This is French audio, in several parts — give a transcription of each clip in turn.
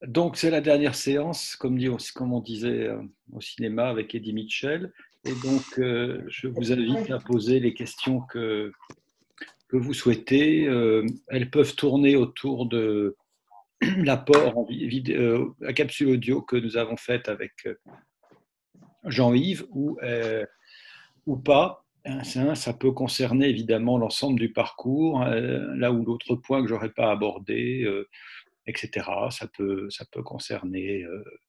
Donc, c'est la dernière séance, comme on disait au cinéma avec Eddie Mitchell. Et donc, je vous invite à poser les questions que vous souhaitez. Elles peuvent tourner autour de l'apport en vidéo, la capsule audio que nous avons faite avec Jean-Yves ou pas. Ça peut concerner évidemment l'ensemble du parcours, là où l'autre point que j'aurais pas abordé, etc. Ça peut concerner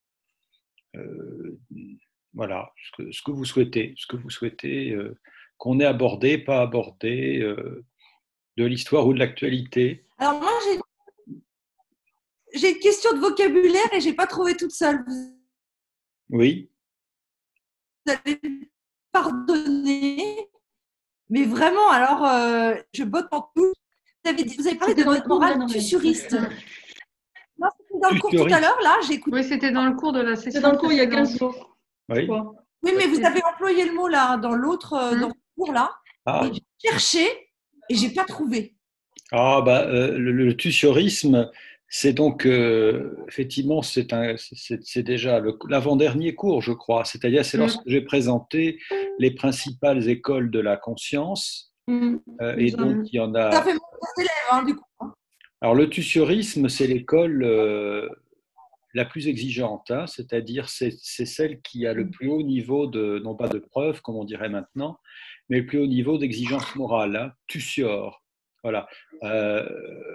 voilà, ce que vous souhaitez qu'on ait abordé, pas abordé, de l'histoire ou de l'actualité. Alors moi, j'ai une question de vocabulaire et j'ai pas trouvé toute seule. Vous Oui, allez me pardonner, mais vraiment, alors, je botte en tout. Vous avez parlé de C'était dans le votre cours de la morale Normale. tussuriste. Non, c'était dans le cours tout à Tutoriste. l'heure, là, j'ai écouté. Oui, c'était dans le cours de la session. C'est dans le cours il y a 15 jours, je Oui. crois. Oui, mais vous avez employé le mot là, dans l'autre, dans ce cours-là. Ah, Et j'ai cherché et j'ai pas trouvé. le tussiorisme, c'est donc effectivement c'est déjà l'avant-dernier cours, je crois. C'est-à-dire c'est lorsque j'ai présenté les principales écoles de la conscience, et donc il y en Ça a. fait mon élève, hein, du coup. Alors le tussiorisme, c'est l'école la plus exigeante, hein, c'est-à-dire c'est celle qui a le plus haut niveau de, non pas de preuve, comme on dirait maintenant, mais le plus haut niveau d'exigence morale, hein, tussior. Voilà. Euh,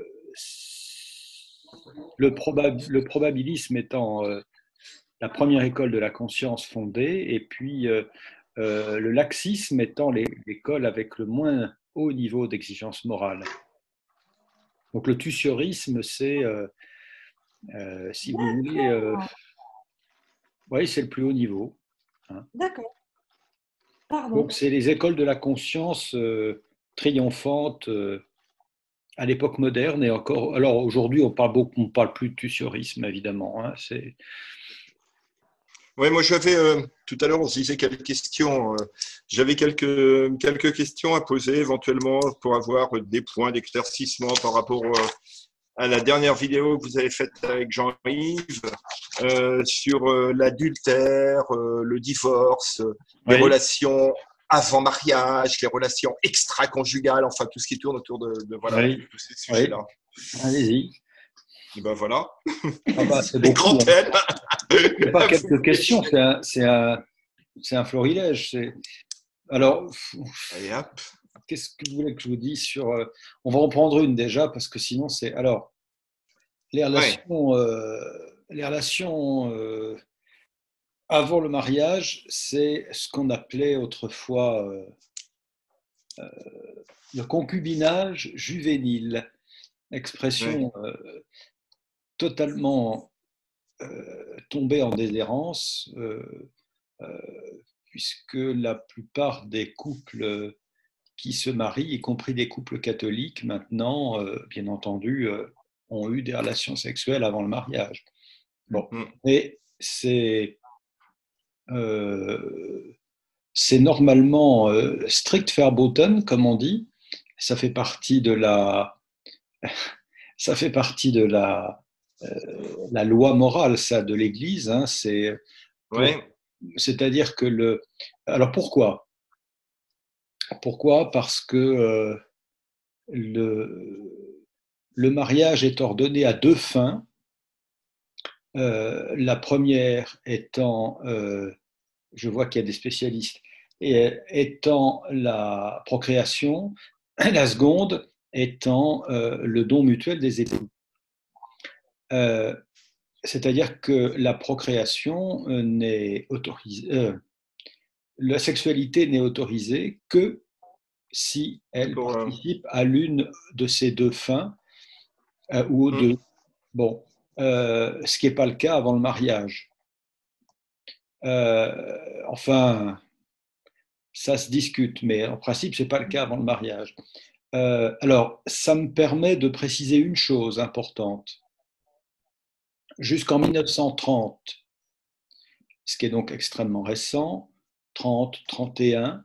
le probabilisme étant la première école de la conscience fondée, et puis le laxisme étant l'école avec le moins haut niveau d'exigence morale. Donc le tussiorisme, c'est, si vous voulez, oui, c'est le plus haut niveau, hein. D'accord. Pardon. Donc, c'est les écoles de la conscience triomphantes à l'époque moderne et encore. Alors, aujourd'hui, on parle plus de tussiorisme, évidemment, hein, Oui, moi j'avais tout à l'heure on se disait quelles questions. J'avais quelques questions à poser éventuellement pour avoir des points d'éclaircissement par rapport à la dernière vidéo que vous avez faite avec Jean-Yves sur l'adultère, le divorce, les oui, relations avant mariage, les relations extra-conjugales, enfin tout ce qui tourne autour voilà, oui, tous ces oui. sujets-là. Allez-y. Et ben voilà, Ah bah, c'est les beaucoup, grandes hein. thèmes. C'est pas quelques questions, c'est un florilège. Alors, Allez hop. qu'est-ce que vous voulez que je vous dise sur. On va en prendre une déjà, parce que sinon, c'est. Alors, les Ouais. relations. Les relations avant le mariage, c'est ce qu'on appelait autrefois le concubinage juvénile, Ouais. expression totalement tombée en déshérence, puisque la plupart des couples qui se marient, y compris des couples catholiques maintenant, bien entendu, ont eu des relations sexuelles avant le mariage. Bon, Mm. et euh, c'est normalement strict verboten, comme on dit. Ça fait partie de ça fait partie de la loi morale, ça, de l'Église, hein. Ouais. C'est-à-dire que alors pourquoi? Pourquoi? Parce que le mariage est ordonné à deux fins. La première étant, je vois qu'il y a des spécialistes, étant la procréation, la seconde étant le don mutuel des époux. Euh, C'est-à-dire que la procréation n'est autorisée, la sexualité n'est autorisée que si elle Pour, participe à l'une de ces deux fins ou aux mm. deux. Bon, ce qui n'est pas le cas avant le mariage. Enfin, ça se discute, mais en principe, ce n'est pas le cas avant le mariage. Alors, ça me permet de préciser une chose importante. Jusqu'en 1930, ce qui est donc extrêmement récent, 30, 31,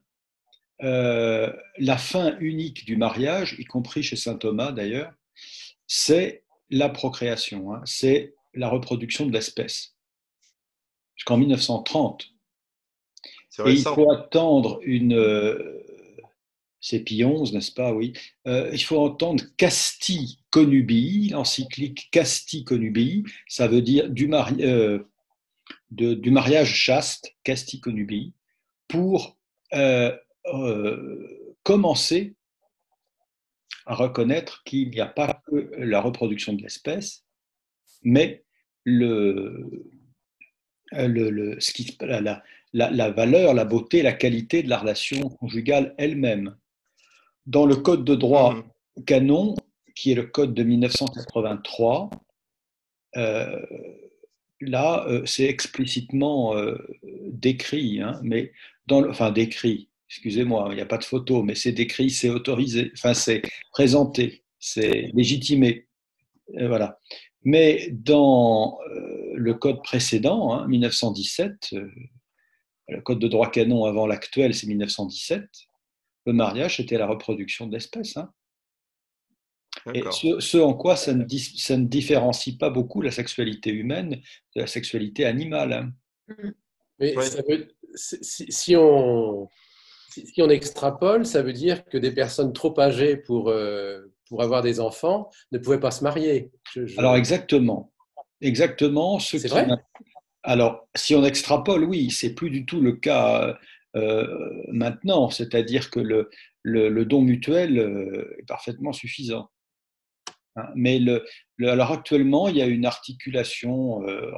la fin unique du mariage, y compris chez saint Thomas d'ailleurs, c'est la procréation, hein. C'est la reproduction de l'espèce. Jusqu'en 1930. C'est Et il récent. faut attendre c'est Pie XI, n'est-ce pas? Oui. Il faut entendre Casti Connubii, l'encyclique Casti Connubii, ça veut dire du mariage chaste, Casti Connubii, pour commencer à reconnaître qu'il n'y a pas que la reproduction de l'espèce, mais la valeur, la beauté, la qualité de la relation conjugale elle-même. Dans le code de droit canon, qui est le code de 1983, là, c'est explicitement décrit, hein, mais enfin décrit, excusez-moi, il n'y a pas de photo, mais c'est décrit, c'est autorisé, enfin c'est présenté, c'est légitimé, voilà. Mais dans le code précédent, hein, 1917, le code de droit canon avant l'actuel, c'est 1917, le mariage, c'était la reproduction de l'espèce. Hein. Et ce en quoi ça ne différencie pas beaucoup la sexualité humaine de la sexualité animale. Hein. Mais ça veut, si on extrapole, ça veut dire que des personnes trop âgées pour avoir des enfants ne pouvaient pas se marier. Alors exactement. C'est vrai ? Alors, si on extrapole, oui, c'est plus du tout le cas maintenant. C'est-à-dire que le don mutuel est parfaitement suffisant. Hein. Mais alors actuellement, il y a une articulation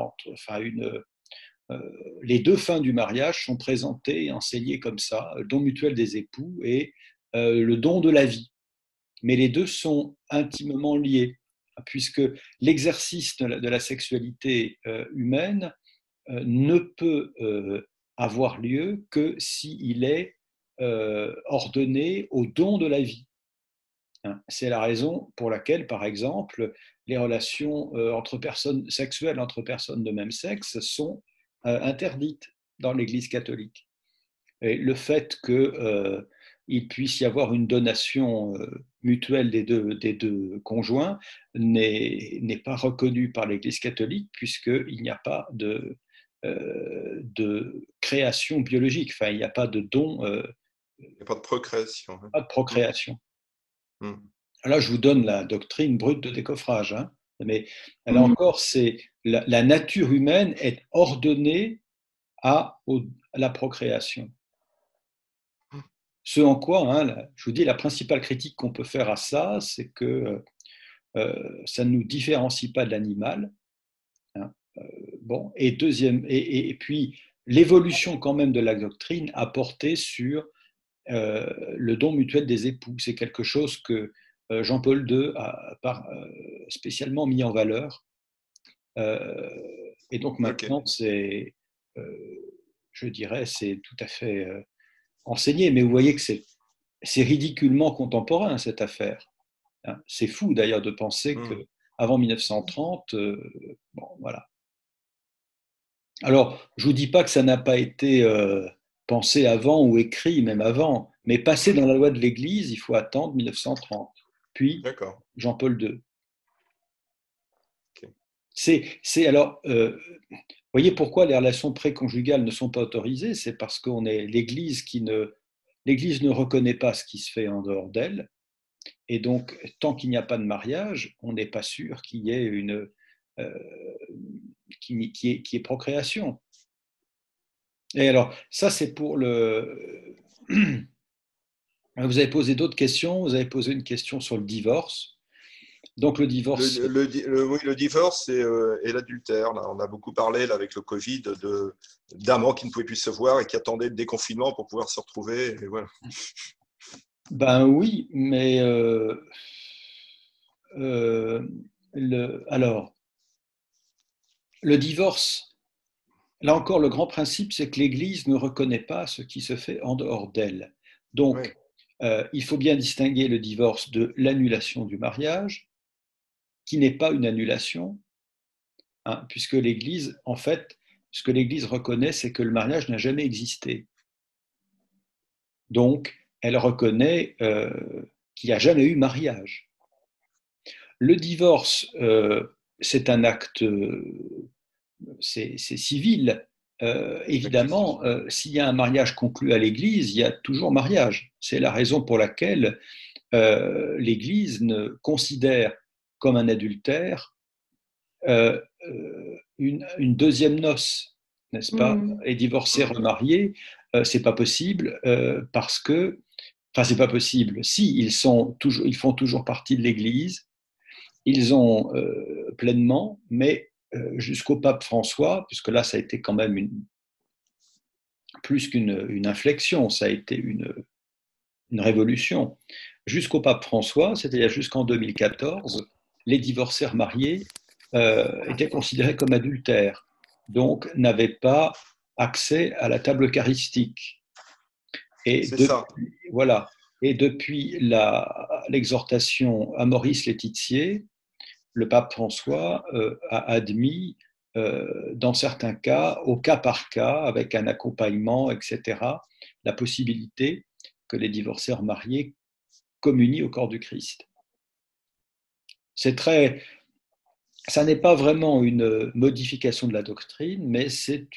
les deux fins du mariage sont présentées et enseignées comme ça, le don mutuel des époux et le don de la vie. Mais les deux sont intimement liés, puisque l'exercice de la sexualité humaine ne peut avoir lieu que s'il est ordonné au don de la vie. Hein. C'est la raison pour laquelle, par exemple, les relations sexuelles entre personnes de même sexe sont interdites dans l'Église catholique. Et le fait qu'il puisse y avoir une donation mutuelle des deux conjoints n'est pas reconnu par l'Église catholique puisqu'il n'y a pas de création biologique, enfin il n'y a pas de don. Il n'y a pas de procréation. Pas de procréation. Mmh. Là, je vous donne la doctrine brute de décoffrage, hein, mais là encore, c'est la nature humaine est ordonnée à la procréation. Ce en quoi, hein, je vous dis, la principale critique qu'on peut faire à ça, c'est que ça ne nous différencie pas de l'animal. Hein, bon, et puis l'évolution quand même de la doctrine a porté sur le don mutuel des époux. C'est quelque chose que Jean-Paul II a spécialement mis en valeur. Et donc maintenant, je dirais, c'est tout à fait enseigné. Mais vous voyez que c'est ridiculement contemporain, cette affaire. Hein. C'est fou d'ailleurs de penser qu'avant 1930, bon, voilà. Alors, je ne vous dis pas que ça n'a pas été pensé avant ou écrit même avant, mais passé dans la loi de l'Église, il faut attendre 1930, puis Jean-Paul II. Okay. Alors, voyez pourquoi les relations préconjugales ne sont pas autorisées, c'est parce qu'on est l'Église l'Église ne reconnaît pas ce qui se fait en dehors d'elle, et donc tant qu'il n'y a pas de mariage, on n'est pas sûr qu'il y ait qui est procréation. Et alors, ça c'est pour le. Vous avez posé d'autres questions. Vous avez posé une question sur le divorce. Donc le divorce. Oui, le divorce et l'adultère. Là, on a beaucoup parlé là, avec le Covid d'amants qui ne pouvaient plus se voir et qui attendaient le déconfinement pour pouvoir se retrouver. Et voilà. Ben oui, mais alors le divorce. Là encore, le grand principe, c'est que l'Église ne reconnaît pas ce qui se fait en dehors d'elle. Donc, il faut bien distinguer le divorce de l'annulation du mariage, qui n'est pas une annulation, hein, puisque l'Église, en fait, ce que l'Église reconnaît, c'est que le mariage n'a jamais existé. Donc, elle reconnaît qu'il n'y a jamais eu mariage. Le divorce c'est un acte, c'est civil. Évidemment, s'il y a un mariage conclu à l'Église, il y a toujours mariage. C'est la raison pour laquelle l'Église ne considère comme un adultère une deuxième noce, n'est-ce pas? Et divorcés, remariés, c'est pas possible parce que, enfin, c'est pas possible. Si ils font toujours partie de l'Église, ils ont pleinement, mais jusqu'au pape François, puisque là, ça a été quand même plus qu'une inflexion, ça a été une révolution. Jusqu'au pape François, c'est-à-dire jusqu'en 2014, les divorcés remariés étaient considérés comme adultères, donc n'avaient pas accès à la table eucharistique. Et voilà. Et depuis l'exhortation à Maurice Laetitia, le pape François a admis, dans certains cas, au cas par cas, avec un accompagnement, etc., la possibilité que les divorcés remariés communient au corps du Christ. Ça n'est pas vraiment une modification de la doctrine, mais c'est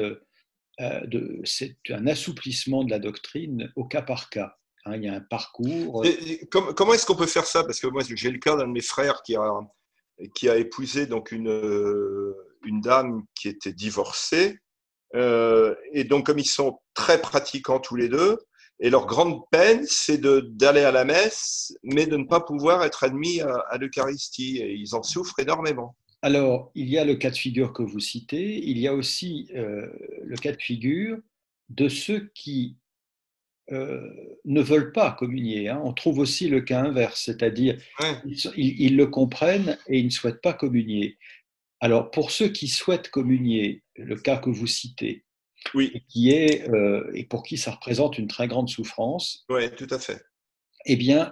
un assouplissement de la doctrine au cas par cas. Il y a un parcours. Comment est-ce qu'on peut faire ça? Parce que moi, j'ai le cas d'un de mes frères qui a épousé donc une dame qui était divorcée. Et donc, comme ils sont très pratiquants tous les deux, et leur grande peine, c'est d'aller à la messe, mais de ne pas pouvoir être admis à l'Eucharistie. Et ils en souffrent énormément. Alors, il y a le cas de figure que vous citez. Il y a aussi le cas de figure de ceux qui ne veulent pas communier. On trouve aussi le cas inverse, c'est-à-dire ils le comprennent et ils ne souhaitent pas communier. Alors, pour ceux qui souhaitent communier, le cas que vous citez, et pour qui ça représente une très grande souffrance, oui, tout à fait. Eh bien,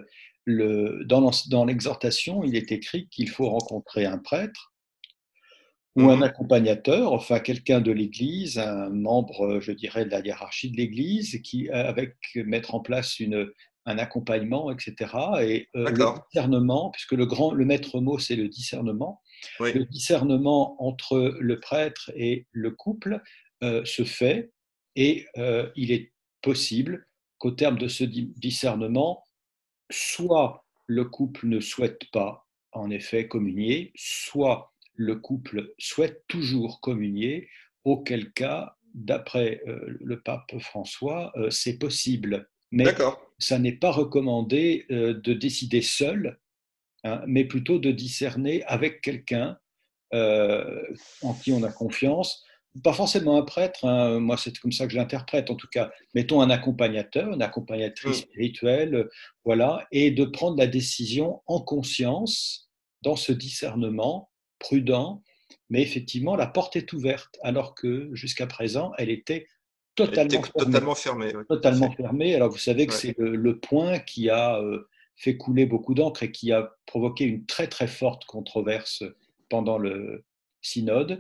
dans l'exhortation, il est écrit qu'il faut rencontrer un prêtre ou un accompagnateur, enfin quelqu'un de l'Église, un membre, je dirais, de la hiérarchie de l'Église, qui mettre en place un accompagnement, etc. Et le discernement, puisque le maître mot, c'est le discernement. Oui. Le discernement entre le prêtre et le couple se fait, et il est possible qu'au terme de ce discernement, soit le couple ne souhaite pas, en effet, communier, soit le couple souhaite toujours communier, auquel cas, d'après le pape François, c'est possible. Mais ça n'est pas recommandé de décider seul, mais plutôt de discerner avec quelqu'un en qui on a confiance. Pas forcément un prêtre, moi c'est comme ça que je l'interprète en tout cas. Mettons un accompagnateur, une accompagnatrice spirituelle, voilà, et de prendre la décision en conscience, dans ce discernement prudent, mais effectivement la porte est ouverte, alors que jusqu'à présent elle était totalement fermée. Totalement fermée. Alors vous savez que c'est le point qui a fait couler beaucoup d'encre et qui a provoqué une très très forte controverse pendant le synode.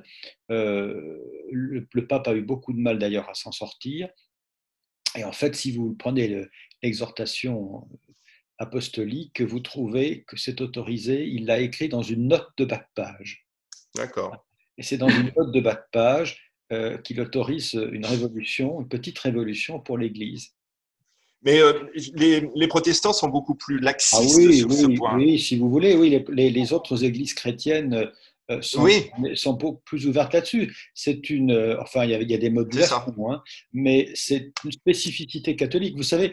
Le pape a eu beaucoup de mal d'ailleurs à s'en sortir. Et en fait, si vous prenez l'exhortation apostolique, vous trouvez que c'est autorisé. Il l'a écrit dans une note de bas de page. D'accord. Et c'est dans une note de bas de page qu'il autorise une petite révolution pour l'Église. Mais les protestants sont beaucoup plus laxistes sur ce point. Oui, si vous voulez, oui, les autres églises chrétiennes sont beaucoup plus ouvertes là-dessus. Enfin, il y a des modulations, mais c'est une spécificité catholique. Vous savez,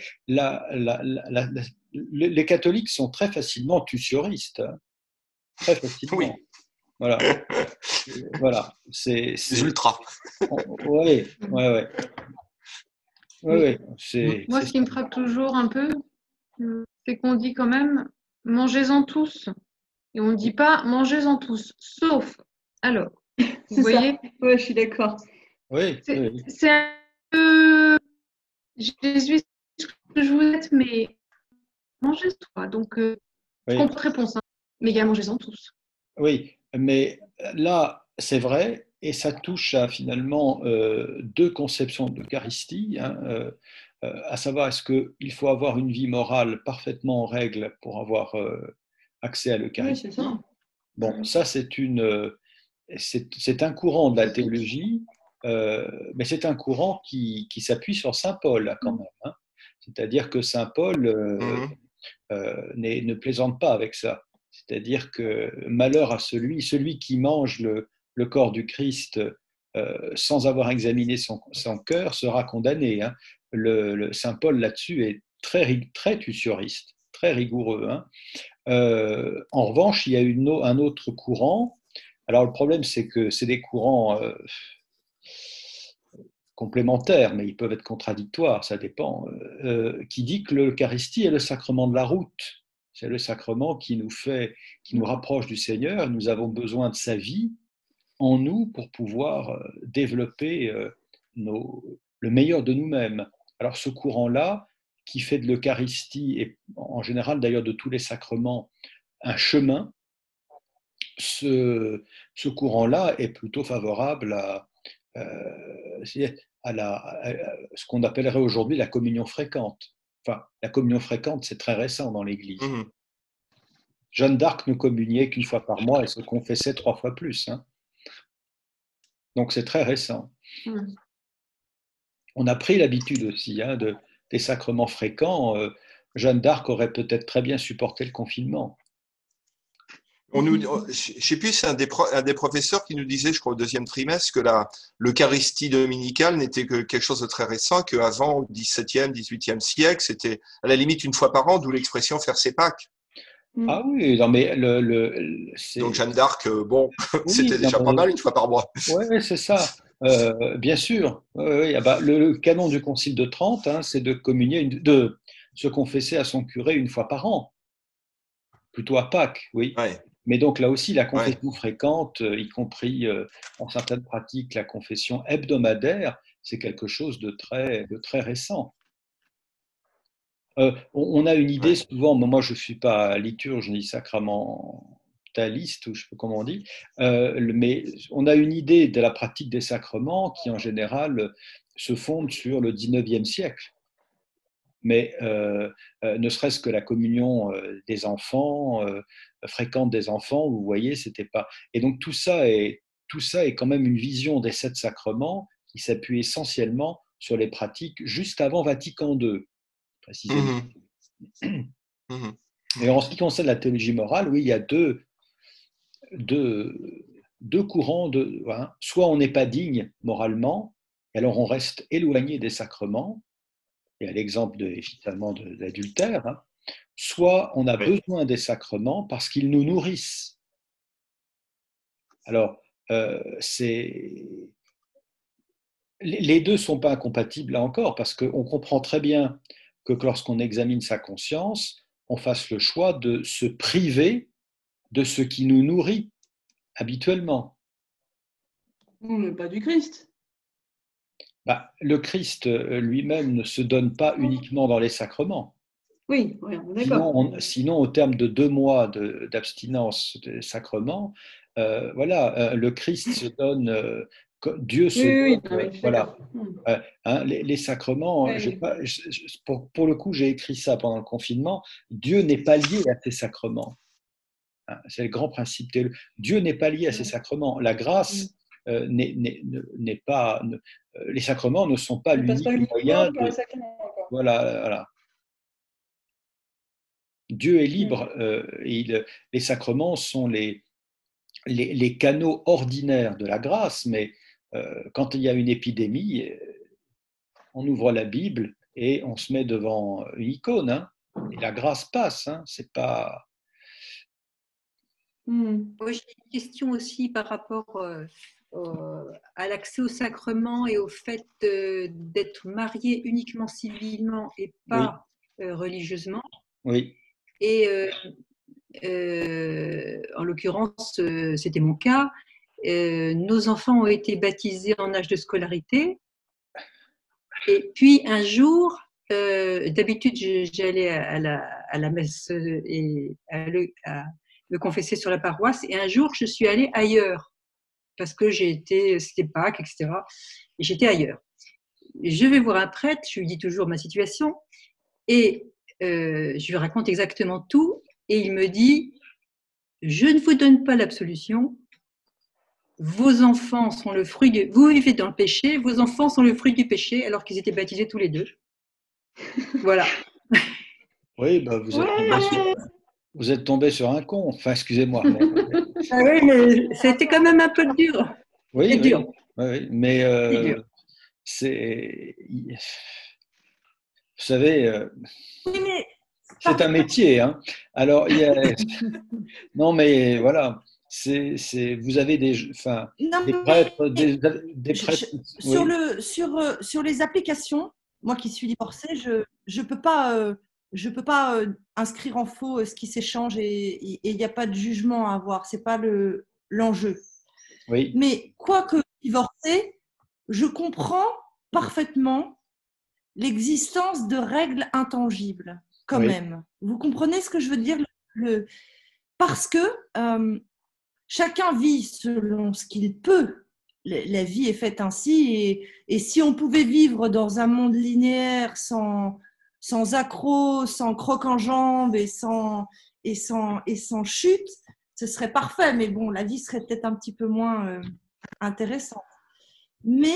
les catholiques sont très facilement tussioristes, très facilement. Oui. Voilà. Voilà. C'est ultra. Oui. Moi, ce qui me frappe toujours un peu, c'est qu'on dit quand même mangez-en tous. Et on ne dit pas mangez-en tous, sauf. Alors, vous voyez? Oui, je suis d'accord. Oui. C'est un peu jésuite que je vous êtes, mais mangez-toi. Donc, je comprends la réponse, mais il y a mangez-en tous. Oui, mais là, c'est vrai, et ça touche à finalement deux conceptions de l'Eucharistie, à savoir est-ce qu'il faut avoir une vie morale parfaitement en règle pour avoir accès à l'Eucharistie, Bon, ça, c'est un courant de la théologie, mais c'est un courant qui s'appuie sur saint Paul, là, quand même. Hein. C'est-à-dire que saint Paul ne plaisante pas avec ça. C'est-à-dire que malheur à celui qui mange le corps du Christ sans avoir examiné son cœur sera condamné. Hein. Saint Paul là-dessus est très tussioriste, très rigoureux. Hein. En revanche, il y a un autre courant. Alors le problème, c'est que c'est des courants complémentaires, mais ils peuvent être contradictoires, ça dépend, qui dit que l'Eucharistie est le sacrement de la route. C'est le sacrement qui nous rapproche du Seigneur. Nous avons besoin de sa vie en nous pour pouvoir développer le meilleur de nous-mêmes. Alors ce courant-là, qui fait de l'Eucharistie, et en général d'ailleurs de tous les sacrements, un chemin, ce courant-là est plutôt favorable à ce qu'on appellerait aujourd'hui la communion fréquente. Enfin, la communion fréquente, c'est très récent dans l'Église. Jeanne d'Arc ne communiait qu'une fois par mois et se confessait 3 fois plus. Hein. Donc c'est très récent. On a pris l'habitude aussi des sacrements fréquents. Jeanne d'Arc aurait peut-être très bien supporté le confinement. Je ne sais plus, c'est un des professeurs qui nous disait, je crois au 2e trimestre, que l'Eucharistie dominicale n'était que quelque chose de très récent, qu'avant, au 17e, 18e siècle, c'était à la limite une fois par an, d'où l'expression faire ses Pâques. Ah oui, non mais donc Jeanne d'Arc, bon, oui, c'était déjà pas mal une fois par mois. Oui, c'est ça. Bien sûr. Le canon du Concile de Trente, hein, c'est de se confesser à son curé une fois par an, plutôt à Pâques, oui. Ouais. Mais donc là aussi, la confession fréquente, y compris en certaines pratiques, la confession hebdomadaire, c'est quelque chose de très récent. On a une idée souvent, moi je ne suis pas liturge ni sacramentaliste, ou je sais pas comment on dit, mais on a une idée de la pratique des sacrements qui en général se fonde sur le 19e siècle. Mais ne serait-ce que la communion des enfants, fréquente des enfants, vous voyez, c'était pas. Et donc tout ça est quand même une vision des 7 sacrements qui s'appuie essentiellement sur les pratiques juste avant Vatican II, précisément. Et en ce qui concerne la théologie morale, oui, il y a deux courants. Soit on n'est pas digne moralement, et alors on reste éloigné des sacrements, et à l'exemple évidemment de l'adultère, hein, soit on a besoin des sacrements parce qu'ils nous nourrissent. Alors, les deux ne sont pas incompatibles là encore, parce qu'on comprend très bien que lorsqu'on examine sa conscience, on fasse le choix de se priver de ce qui nous nourrit habituellement. Mais pas du Christ. Le Christ lui-même ne se donne pas uniquement dans les sacrements. Oui, on est d'accord. Sinon, au terme de 2 mois d'abstinence des sacrements, le Christ se donne, Dieu se donne. Voilà. Les sacrements, pour le coup, j'ai écrit ça pendant le confinement, Dieu n'est pas lié à ces sacrements. C'est le grand principe. Dieu n'est pas lié à ces sacrements. La grâce n'est pas. Les sacrements ne sont pas l'unique moyen de. Voilà. Dieu est libre et les sacrements sont les canaux ordinaires de la grâce, mais quand il y a une épidémie, on ouvre la Bible et on se met devant une icône, hein, et la grâce passe. Hein, c'est pas. Moi, j'ai une question aussi par rapport à l'accès au sacrement et au fait d'être marié uniquement civilement et pas religieusement. Oui. Et en l'occurrence, c'était mon cas. Nos enfants ont été baptisés en âge de scolarité. Et puis un jour, d'habitude, j'allais à la messe et à me confesser sur la paroisse. Et un jour, je suis allée ailleurs parce que c'était Pâques, etc. Et j'étais ailleurs. Je vais voir un prêtre, je lui dis toujours ma situation et je lui raconte exactement tout. Et il me dit, je ne vous donne pas l'absolution. Vos enfants sont le fruit du... Vous vivez dans le péché, vos enfants sont le fruit du péché, alors qu'ils étaient baptisés tous les deux. Voilà. Oui, bah, vous êtes tombé sur un con. Enfin, excusez-moi. Mais... Ah oui, mais c'était quand même un peu dur. Oui, c'est dur. Oui, mais c'est... Vous savez, Oui, mais c'est un métier. Hein. Alors, non, mais voilà. Vous avez non, des prêtres, mais des prêtres. sur les applications, moi qui suis divorcée, je peux pas, inscrire en faux ce qui s'échange et il n'y a pas de jugement à avoir. C'est pas l'enjeu. Oui. Mais quoique divorcée, je comprends parfaitement l'existence de règles intangibles, quand même. Vous comprenez ce que je veux dire parce que chacun vit selon ce qu'il peut. La vie est faite ainsi. Et si on pouvait vivre dans un monde linéaire sans accroc, sans croc en jambe et sans chute, ce serait parfait. Mais bon, la vie serait peut-être un petit peu moins intéressante. Mais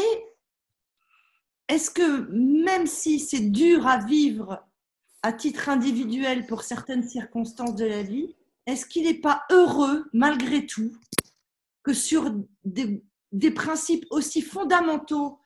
est-ce que même si c'est dur à vivre à titre individuel pour certaines circonstances de la vie, est-ce qu'il n'est pas heureux, malgré tout, que sur des principes aussi fondamentaux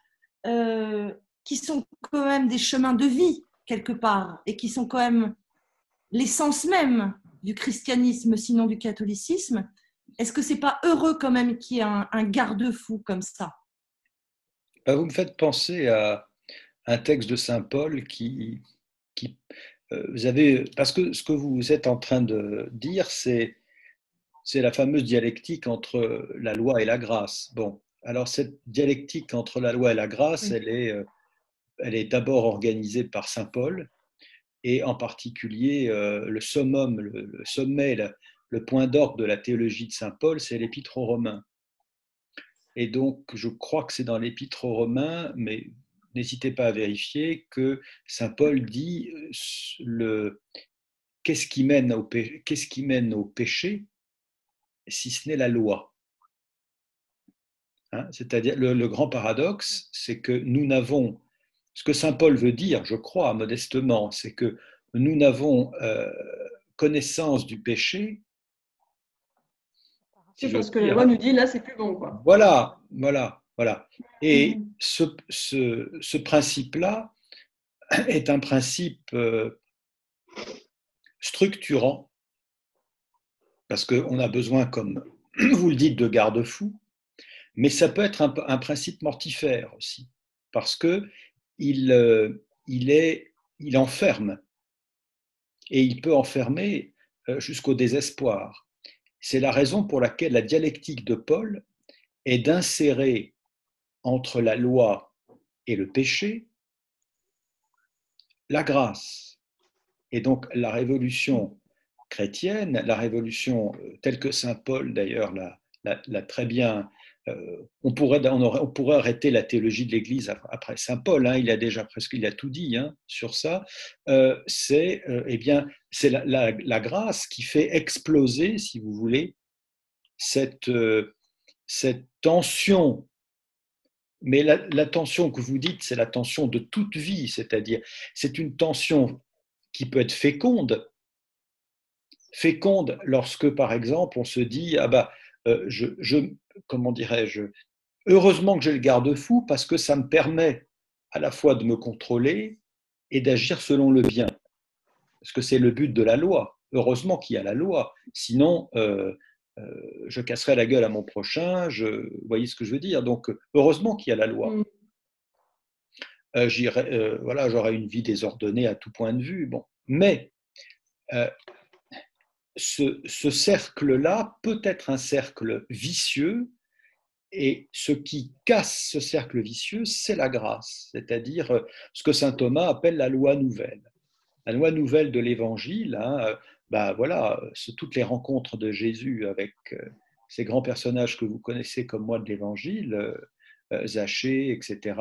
qui sont quand même des chemins de vie, quelque part, et qui sont quand même l'essence même du christianisme, sinon du catholicisme, est-ce que c'est pas heureux quand même qu'il y ait un garde-fou comme ça? Vous me faites penser à un texte de Saint Paul qui vous avez, parce que ce que vous êtes en train de dire, c'est la fameuse dialectique entre la loi et la grâce. Bon, alors cette dialectique entre la loi et la grâce, elle est d'abord organisée par Saint Paul, et en particulier le summum, le sommet, le point d'orgue de la théologie de Saint Paul, c'est l'Épître aux Romains. Et donc, je crois que c'est dans l'Épître aux Romains, mais n'hésitez pas à vérifier, que Saint Paul dit qu'est-ce qui mène au péché si ce n'est la loi. Hein, c'est-à-dire, le grand paradoxe, c'est que nous n'avons, ce que Saint Paul veut dire, je crois, modestement, c'est que nous n'avons connaissance du péché. C'est parce que la loi nous dit, là, c'est plus bon, quoi. Voilà. Et ce principe-là est un principe structurant, parce qu'on a besoin, comme vous le dites, de garde-fous, mais ça peut être un principe mortifère aussi, parce qu'il enferme, et il peut enfermer jusqu'au désespoir. C'est la raison pour laquelle la dialectique de Paul est d'insérer entre la loi et le péché la grâce. Et donc la révolution chrétienne, la révolution telle que saint Paul d'ailleurs l'a très bien... on pourrait arrêter la théologie de l'Église après saint Paul, hein, il a tout dit hein, sur ça. C'est la grâce qui fait exploser, si vous voulez, cette tension. Mais la tension que vous dites, c'est la tension de toute vie, c'est-à-dire c'est une tension qui peut être féconde lorsque, par exemple, on se dit comment dirais-je, heureusement que j'ai le garde-fou parce que ça me permet à la fois de me contrôler et d'agir selon le bien, parce que c'est le but de la loi. Heureusement qu'il y a la loi, sinon je casserai la gueule à mon prochain. Vous voyez ce que je veux dire? Donc heureusement qu'il y a la loi. J'aurais une vie désordonnée à tout point de vue. Bon, mais ce cercle-là peut être un cercle vicieux, et ce qui casse ce cercle vicieux, c'est la grâce, c'est-à-dire ce que saint Thomas appelle la loi nouvelle. La loi nouvelle de l'Évangile, hein, c'est toutes les rencontres de Jésus avec ces grands personnages que vous connaissez comme moi de l'Évangile, Zachée, etc.,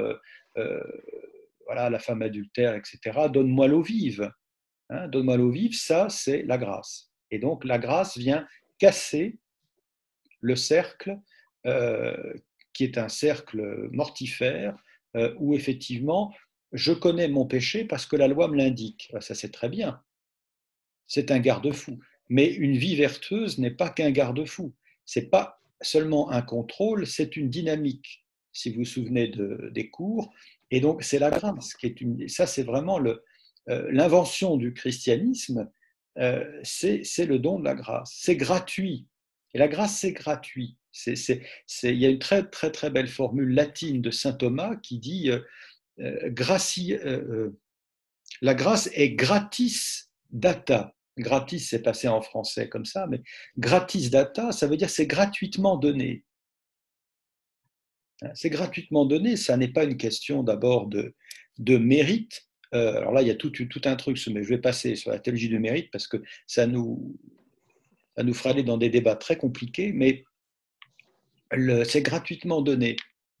la femme adultère, etc. Donne-moi l'eau vive. Hein, donne-moi l'eau vive, ça, c'est la grâce. Et donc, la grâce vient casser le cercle qui est un cercle mortifère où effectivement je connais mon péché parce que la loi me l'indique. Ça c'est très bien, c'est un garde-fou. Mais une vie vertueuse n'est pas qu'un garde-fou. C'est pas seulement un contrôle, c'est une dynamique. Si vous vous souvenez des cours, et donc c'est la grâce qui est une. Ça c'est vraiment l'invention du christianisme. C'est le don de la grâce. C'est gratuit. Et la grâce c'est gratuit. Il y a une très très très belle formule latine de saint Thomas qui dit la grâce est gratis data. Gratis, c'est passé en français comme ça, mais gratis data, ça veut dire c'est gratuitement donné. C'est gratuitement donné, ça n'est pas une question d'abord de mérite. Alors là, il y a tout un truc, mais je vais passer sur la théologie du mérite parce que ça nous fera aller dans des débats très compliqués, mais c'est gratuitement donné.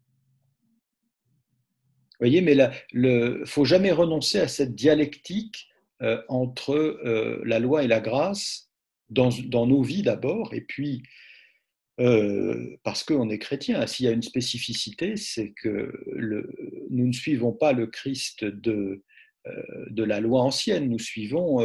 Vous voyez, mais il ne faut jamais renoncer à cette dialectique entre la loi et la grâce dans nos vies d'abord, et puis parce qu'on est chrétien. S'il y a une spécificité, c'est que nous ne suivons pas le Christ de la loi ancienne, nous suivons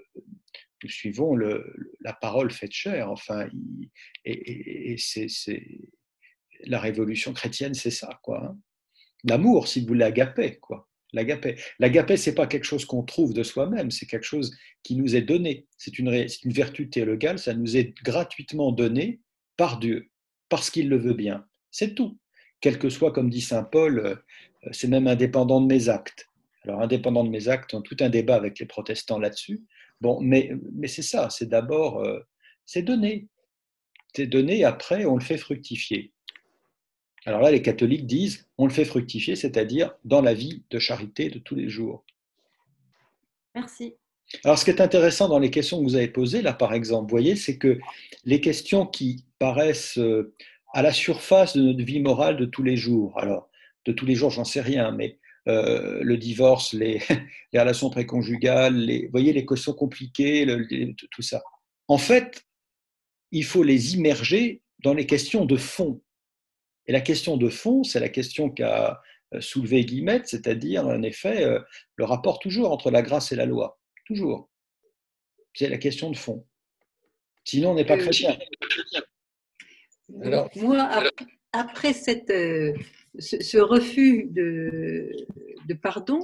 la parole faite chair. Enfin, et la révolution chrétienne, c'est ça, quoi. Hein. L'amour, si vous voulez, l'agapé, quoi. L'agapé, c'est pas quelque chose qu'on trouve de soi-même, c'est quelque chose qui nous est donné. C'est une vertu théologale, ça nous est gratuitement donné par Dieu, parce qu'il le veut bien. C'est tout. Quel que soit, comme dit saint Paul, c'est même indépendant de mes actes. Alors, indépendant de mes actes, on a tout un débat avec les protestants là-dessus. Bon, mais c'est ça, c'est d'abord, c'est donné. C'est donné, après, on le fait fructifier. Alors là, les catholiques disent, on le fait fructifier, c'est-à-dire dans la vie de charité de tous les jours. Merci. Alors, ce qui est intéressant dans les questions que vous avez posées, là, par exemple, vous voyez, c'est que les questions qui paraissent à la surface de notre vie morale de tous les jours, alors, de tous les jours, j'en sais rien, mais le divorce, les relations préconjugales, vous voyez, les questions compliquées, tout ça. En fait, il faut les immerger dans les questions de fond. Et la question de fond, c'est la question qu'a soulevée Guillemette, c'est-à-dire, en effet, le rapport toujours entre la grâce et la loi. Toujours. C'est la question de fond. Sinon, on n'est pas chrétien. Alors, moi, après ce refus de pardon,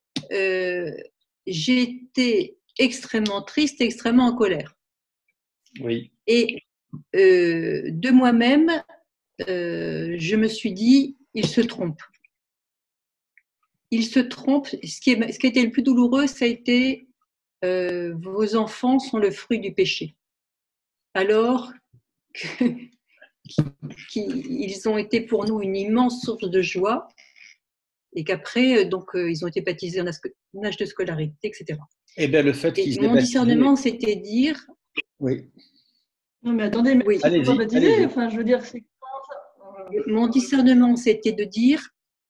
j'ai été extrêmement triste, extrêmement en colère. Oui. Et de moi-même, je me suis dit, il se trompe. Il se trompe. Ce qui a été le plus douloureux, ça a été vos enfants sont le fruit du péché. Alors qu'ils ont été pour nous une immense source de joie et qu'après, ils ont été baptisés en âge de scolarité, etc. Eh bien, le fait qu'ils mon discernement, c'était dire... Oui. Non, mais attendez, mais oui. ils ne sont pas baptisés. Enfin, je veux dire, c'est... Mon discernement, c'était de dire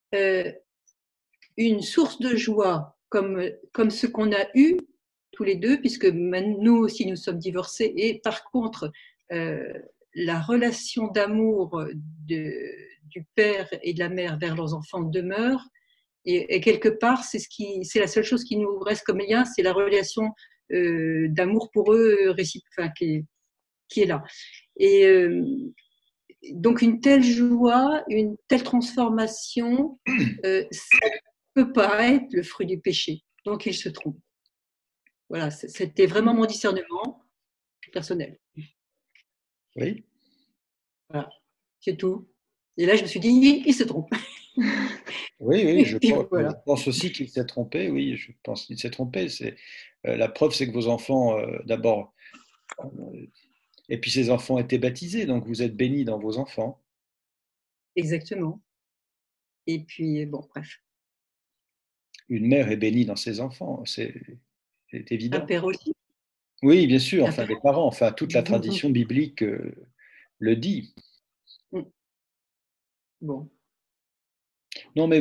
une source de joie comme ce qu'on a eu tous les deux, puisque nous aussi, nous sommes divorcés. Et par contre, la relation d'amour du père et de la mère vers leurs enfants demeure. Et quelque part, c'est la seule chose qui nous reste comme lien, c'est la relation d'amour pour eux qui est là. Et donc une telle joie, une telle transformation, ça ne peut pas être le fruit du péché. Donc il se trompe. Voilà, c'était vraiment mon discernement personnel. Oui. Voilà, c'est tout. Et là, je me suis dit, il se trompe. Oui, je pense aussi qu'il s'est trompé. Oui, je pense qu'il s'est trompé. La preuve, c'est que vos enfants, d'abord, et puis ces enfants étaient baptisés, donc vous êtes bénis dans vos enfants. Exactement. Et puis, bon, bref. Une mère est bénie dans ses enfants, c'est évident. Un père aussi. Oui, bien sûr, enfin les parents, enfin toute la tradition biblique le dit. Bon. Non, mais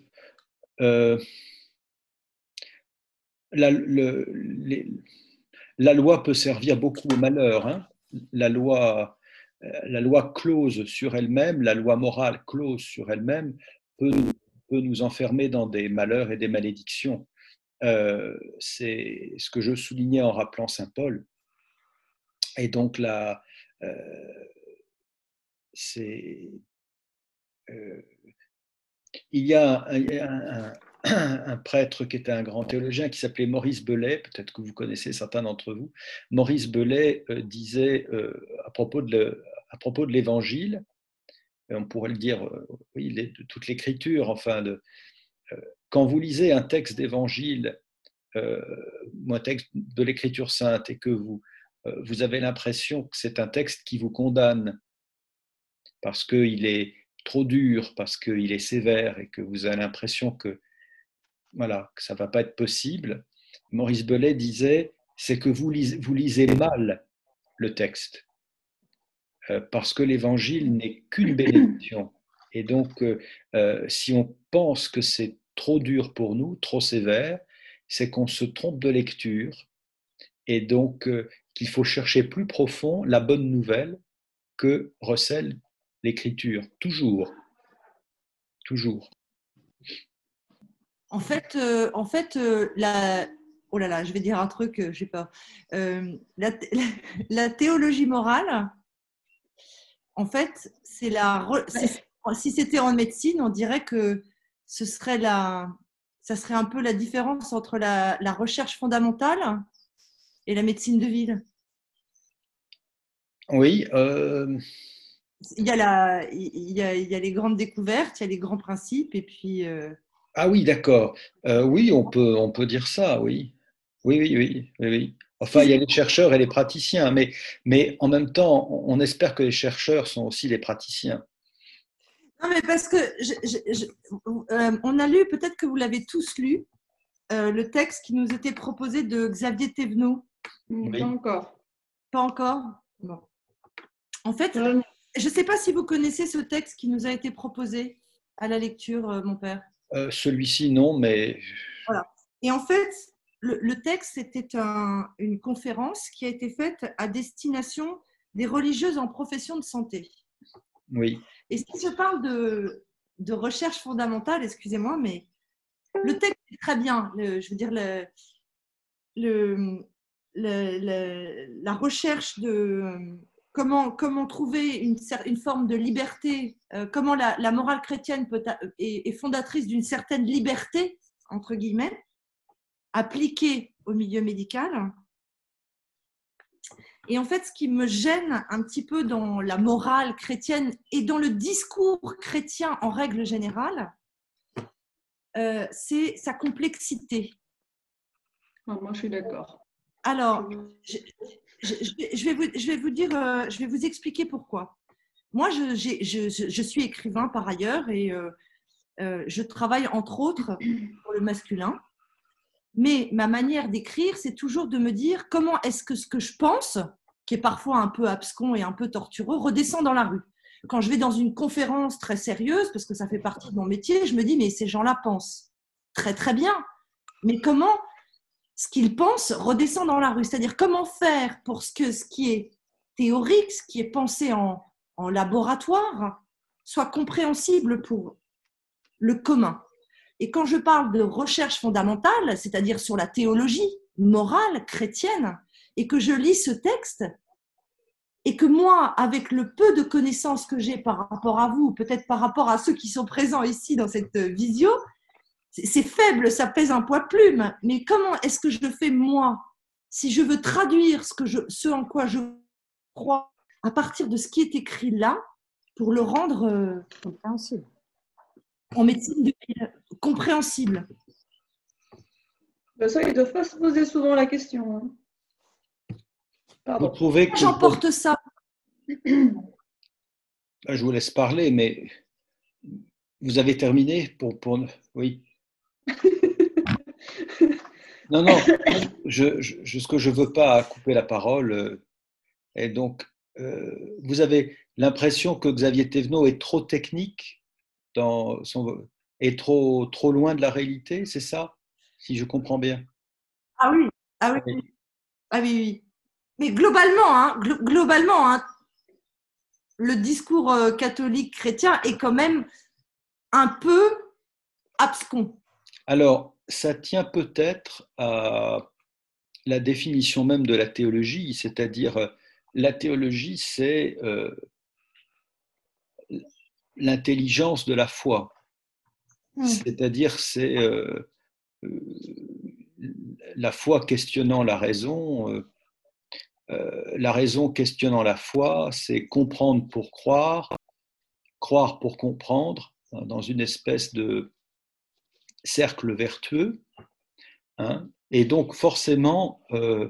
la la loi peut servir beaucoup au malheur. Hein. La loi close sur elle-même, la loi morale close sur elle-même, peut, peut nous enfermer dans des malheurs et des malédictions. C'est ce que je soulignais en rappelant Saint Paul. Et donc là, c'est il y a un prêtre qui était un grand théologien qui s'appelait Maurice Belay, peut-être que vous connaissez certains d'entre vous. Maurice Belay disait à propos de l'Évangile, on pourrait le dire, oui, de toute l'Écriture, enfin, quand vous lisez un texte d'Évangile, un texte de l'Écriture sainte, et que vous avez l'impression que c'est un texte qui vous condamne parce qu'il est trop dur, parce qu'il est sévère et que vous avez l'impression que, voilà, que ça ne va pas être possible, Maurice Belay disait, c'est que vous lisez mal le texte, parce que l'Évangile n'est qu'une bénédiction. Et donc, si on pense que c'est trop dur pour nous, trop sévère, c'est qu'on se trompe de lecture, et donc qu'il faut chercher plus profond la bonne nouvelle que recèle l'Écriture, toujours. Toujours. En fait, oh là là, je vais dire un truc, je sais pas. La théologie morale, en fait, c'est si c'était en médecine, on dirait que ça serait un peu la différence entre la recherche fondamentale et la médecine de ville. Oui. Il y a les grandes découvertes, il y a les grands principes, et puis. Ah oui, d'accord. Oui, on peut dire ça, oui. Oui. Enfin, il y a les chercheurs et les praticiens, mais en même temps, on espère que les chercheurs sont aussi les praticiens. Non, mais parce que on a lu, peut-être que vous l'avez tous lu, le texte qui nous était proposé de Xavier Thévenot. Oui. Pas encore. Pas encore? Bon. En fait, je ne sais pas si vous connaissez ce texte qui nous a été proposé à la lecture, mon père. Celui-ci, non, mais… Voilà. Et en fait, le texte, c'était une conférence qui a été faite à destination des religieuses en profession de santé. Oui. Et si je parle de recherche fondamentale, excusez-moi, mais le texte est très bien. Je veux dire, la recherche de comment trouver une forme de liberté, comment la morale chrétienne est fondatrice d'une certaine liberté, entre guillemets, appliquée au milieu médical. Et en fait, ce qui me gêne un petit peu dans la morale chrétienne et dans le discours chrétien en règle générale, c'est sa complexité. Moi, je suis d'accord. Alors, je vais vous expliquer pourquoi. Moi, je suis écrivain par ailleurs et je travaille entre autres pour le masculin. Mais ma manière d'écrire, c'est toujours de me dire comment est-ce que ce que je pense, qui est parfois un peu abscon et un peu tortureux, redescend dans la rue. Quand je vais dans une conférence très sérieuse, parce que ça fait partie de mon métier, je me dis, mais ces gens-là pensent très très bien. Mais comment ce qu'ils pensent redescend dans la rue? C'est-à-dire comment faire pour ce qui est théorique, ce qui est pensé en laboratoire, soit compréhensible pour le commun. Et quand je parle de recherche fondamentale, c'est-à-dire sur la théologie morale chrétienne, et que je lis ce texte, et que moi, avec le peu de connaissances que j'ai par rapport à vous, peut-être par rapport à ceux qui sont présents ici dans cette visio, c'est faible, ça pèse un poids plume, mais comment est-ce que je fais moi, si je veux traduire ce en quoi je crois, à partir de ce qui est écrit là, pour le rendre compréhensible. En médecine de ville, compréhensible. Ben ça, ils ne doivent pas se poser souvent la question. Vous trouvez que… J'emporte ça. Je vous laisse parler, mais vous avez terminé pour… Oui. Non, ce que je ne veux pas couper la parole. Et donc, vous avez l'impression que Xavier Thévenot est trop technique, est trop loin de la réalité, c'est ça? Si je comprends bien. Ah oui. Ah oui, oui. Mais globalement, hein, le discours catholique chrétien est quand même un peu abscon. Alors, ça tient peut-être à la définition même de la théologie, c'est-à-dire la théologie, c'est l'intelligence de la foi, c'est-à-dire c'est la foi questionnant la raison questionnant la foi, c'est comprendre pour croire, croire pour comprendre, hein, dans une espèce de cercle vertueux, hein. Et donc forcément,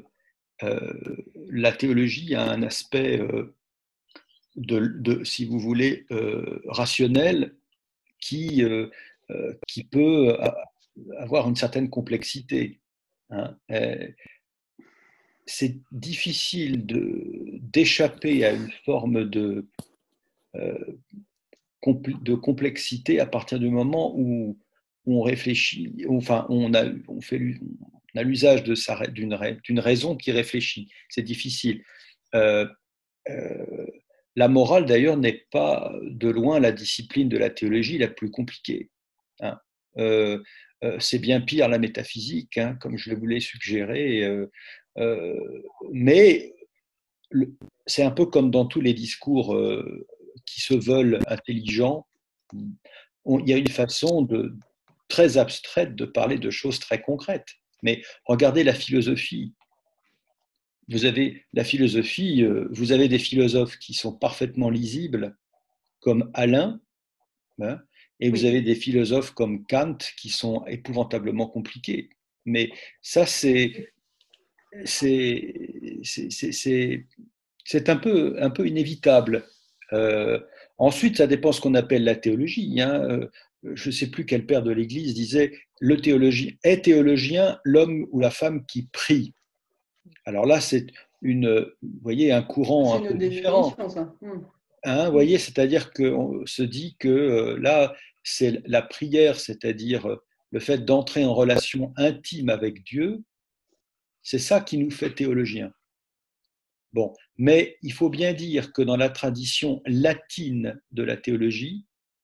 la théologie a un aspect si vous voulez, rationnel qui peut avoir une certaine complexité, hein. C'est difficile d'échapper à une forme de complexité à partir du moment où on réfléchit, enfin, on a l'usage d'une raison qui réfléchit. C'est difficile. Euh, euh, la morale, d'ailleurs, n'est pas de loin la discipline de la théologie la plus compliquée, hein. C'est bien pire la métaphysique, hein, comme je vous l'ai suggéré, mais c'est un peu comme dans tous les discours qui se veulent intelligents. Il y a une façon très abstraite de parler de choses très concrètes. Mais regardez la philosophie. Vous avez la philosophie, vous avez des philosophes qui sont parfaitement lisibles, comme Alain, hein, et vous avez des philosophes comme Kant qui sont épouvantablement compliqués. Mais ça, c'est un peu inévitable. Ensuite, ça dépend de ce qu'on appelle la théologie, hein. Je ne sais plus quel père de l'Église disait le théologien est théologien l'homme ou la femme qui prie. Alors là, c'est vous voyez, un courant un peu différent. Ça. Hein, vous voyez, c'est-à-dire qu'on se dit que là, c'est la prière, c'est-à-dire le fait d'entrer en relation intime avec Dieu, c'est ça qui nous fait théologiens. Bon, mais il faut bien dire que dans la tradition latine de la théologie,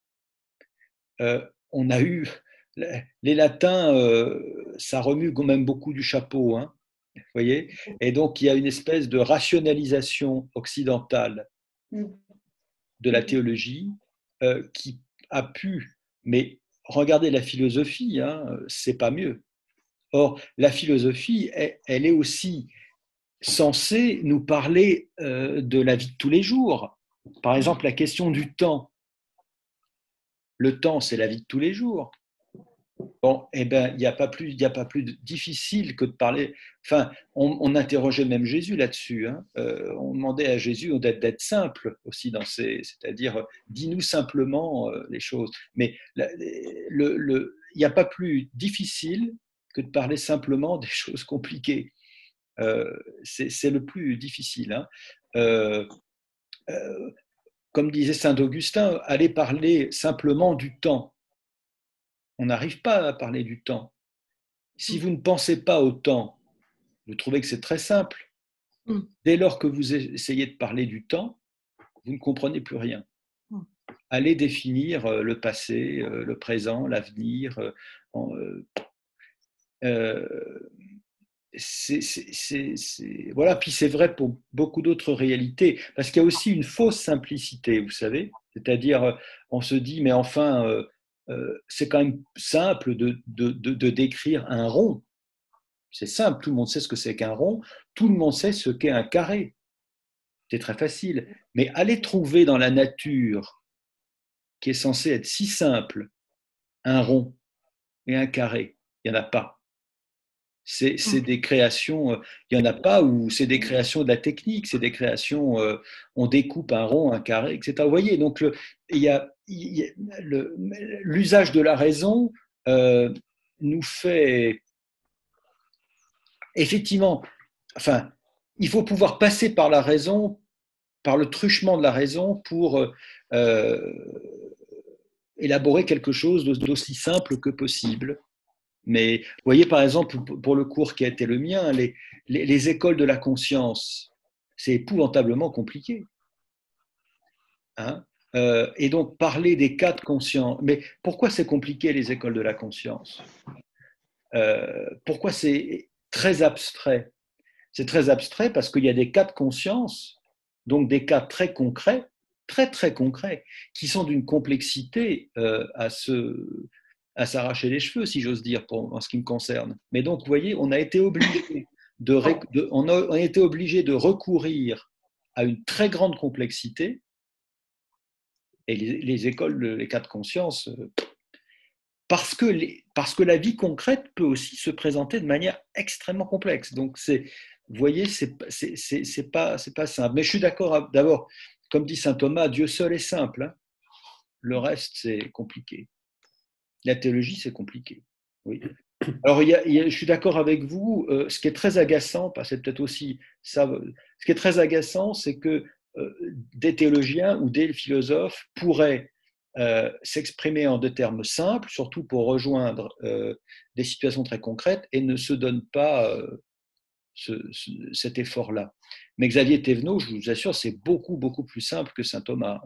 on a eu les latins, ça remue quand même beaucoup du chapeau, hein, vous voyez, et donc il y a une espèce de rationalisation occidentale de la théologie qui a pu, mais regardez la philosophie, hein, c'est pas mieux. Or, la philosophie, elle est aussi censée nous parler de la vie de tous les jours. Par exemple, la question du temps. Le temps, c'est la vie de tous les jours. Bon, eh ben, il n'y a pas plus difficile que de parler. Enfin, on interrogeait même Jésus là-dessus, hein. On demandait à Jésus d'être simple aussi c'est-à-dire, dis-nous simplement les choses. Mais il n'y a pas plus difficile que de parler simplement des choses compliquées. C'est le plus difficile, hein. Comme disait saint Augustin, aller parler simplement du temps. On n'arrive pas à parler du temps. Si vous ne pensez pas au temps, vous trouvez que c'est très simple. Dès lors que vous essayez de parler du temps, vous ne comprenez plus rien. Allez définir le passé, le présent, l'avenir. Voilà. Puis c'est vrai pour beaucoup d'autres réalités, parce qu'il y a aussi une fausse simplicité, vous savez. C'est-à-dire, on se dit, mais enfin, c'est quand même simple de décrire un rond. C'est simple, tout le monde sait ce que c'est qu'un rond, tout le monde sait ce qu'est un carré. C'est très facile. Mais aller trouver dans la nature, qui est censée être si simple, un rond et un carré, il n'y en a pas. C'est des créations, il n'y en a pas, ou c'est des créations de la technique, c'est des créations, on découpe un rond, un carré, etc. Vous voyez, donc l'usage de la raison nous fait effectivement, enfin, il faut pouvoir passer par la raison, par le truchement de la raison pour élaborer quelque chose d'aussi simple que possible. Mais vous voyez, par exemple, pour le cours qui a été le mien, les écoles de la conscience, c'est épouvantablement compliqué. Hein. Et donc, parler des cas de conscience. Mais pourquoi c'est compliqué, les écoles de la conscience? Pourquoi c'est très abstrait? C'est très abstrait parce qu'il y a des cas de conscience, donc des cas très concrets, très très concrets, qui sont d'une complexité à s'arracher les cheveux, si j'ose dire, en ce qui me concerne. Mais donc, vous voyez, on a été obligé on a été obligé de recourir à une très grande complexité. Et les écoles, les cas de conscience, parce que la vie concrète peut aussi se présenter de manière extrêmement complexe. Donc, vous voyez, c'est pas simple. Mais je suis d'accord, d'abord, comme dit saint Thomas, Dieu seul est simple. Hein. Le reste, c'est compliqué. La théologie, c'est compliqué. Oui. Alors, je suis d'accord avec vous. Ce qui est très agaçant, c'est peut-être aussi ça. Ce qui est très agaçant, c'est que des théologiens ou des philosophes pourraient s'exprimer en des termes simples, surtout pour rejoindre des situations très concrètes, et ne se donnent pas cet effort-là. Mais Xavier Thévenot, je vous assure, c'est beaucoup, beaucoup plus simple que saint Thomas.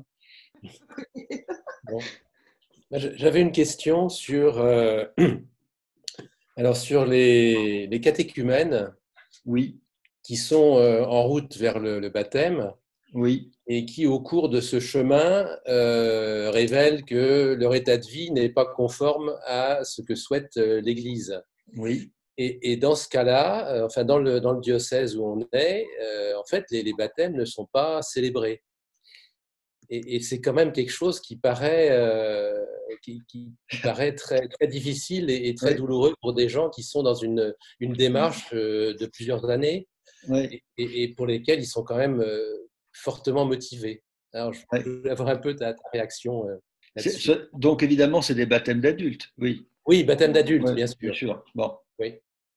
Bon. J'avais une question sur, alors sur les catéchumènes, oui, qui sont en route vers le baptême, oui, et qui, au cours de ce chemin, révèlent que leur état de vie n'est pas conforme à ce que souhaite l'Église. oui. Et dans ce cas-là, enfin dans le diocèse où on est, en fait, les baptêmes ne sont pas célébrés. Et c'est quand même quelque chose qui paraît, qui paraît très, très difficile et très douloureux pour des gens qui sont dans une démarche de plusieurs années, et pour lesquels ils sont quand même fortement motivés. Alors, je voulais avoir un peu ta réaction là-dessus. Donc, évidemment, c'est des baptêmes d'adultes, oui. Oui, baptême d'adultes, bien sûr. Bien sûr. Bon. Oui.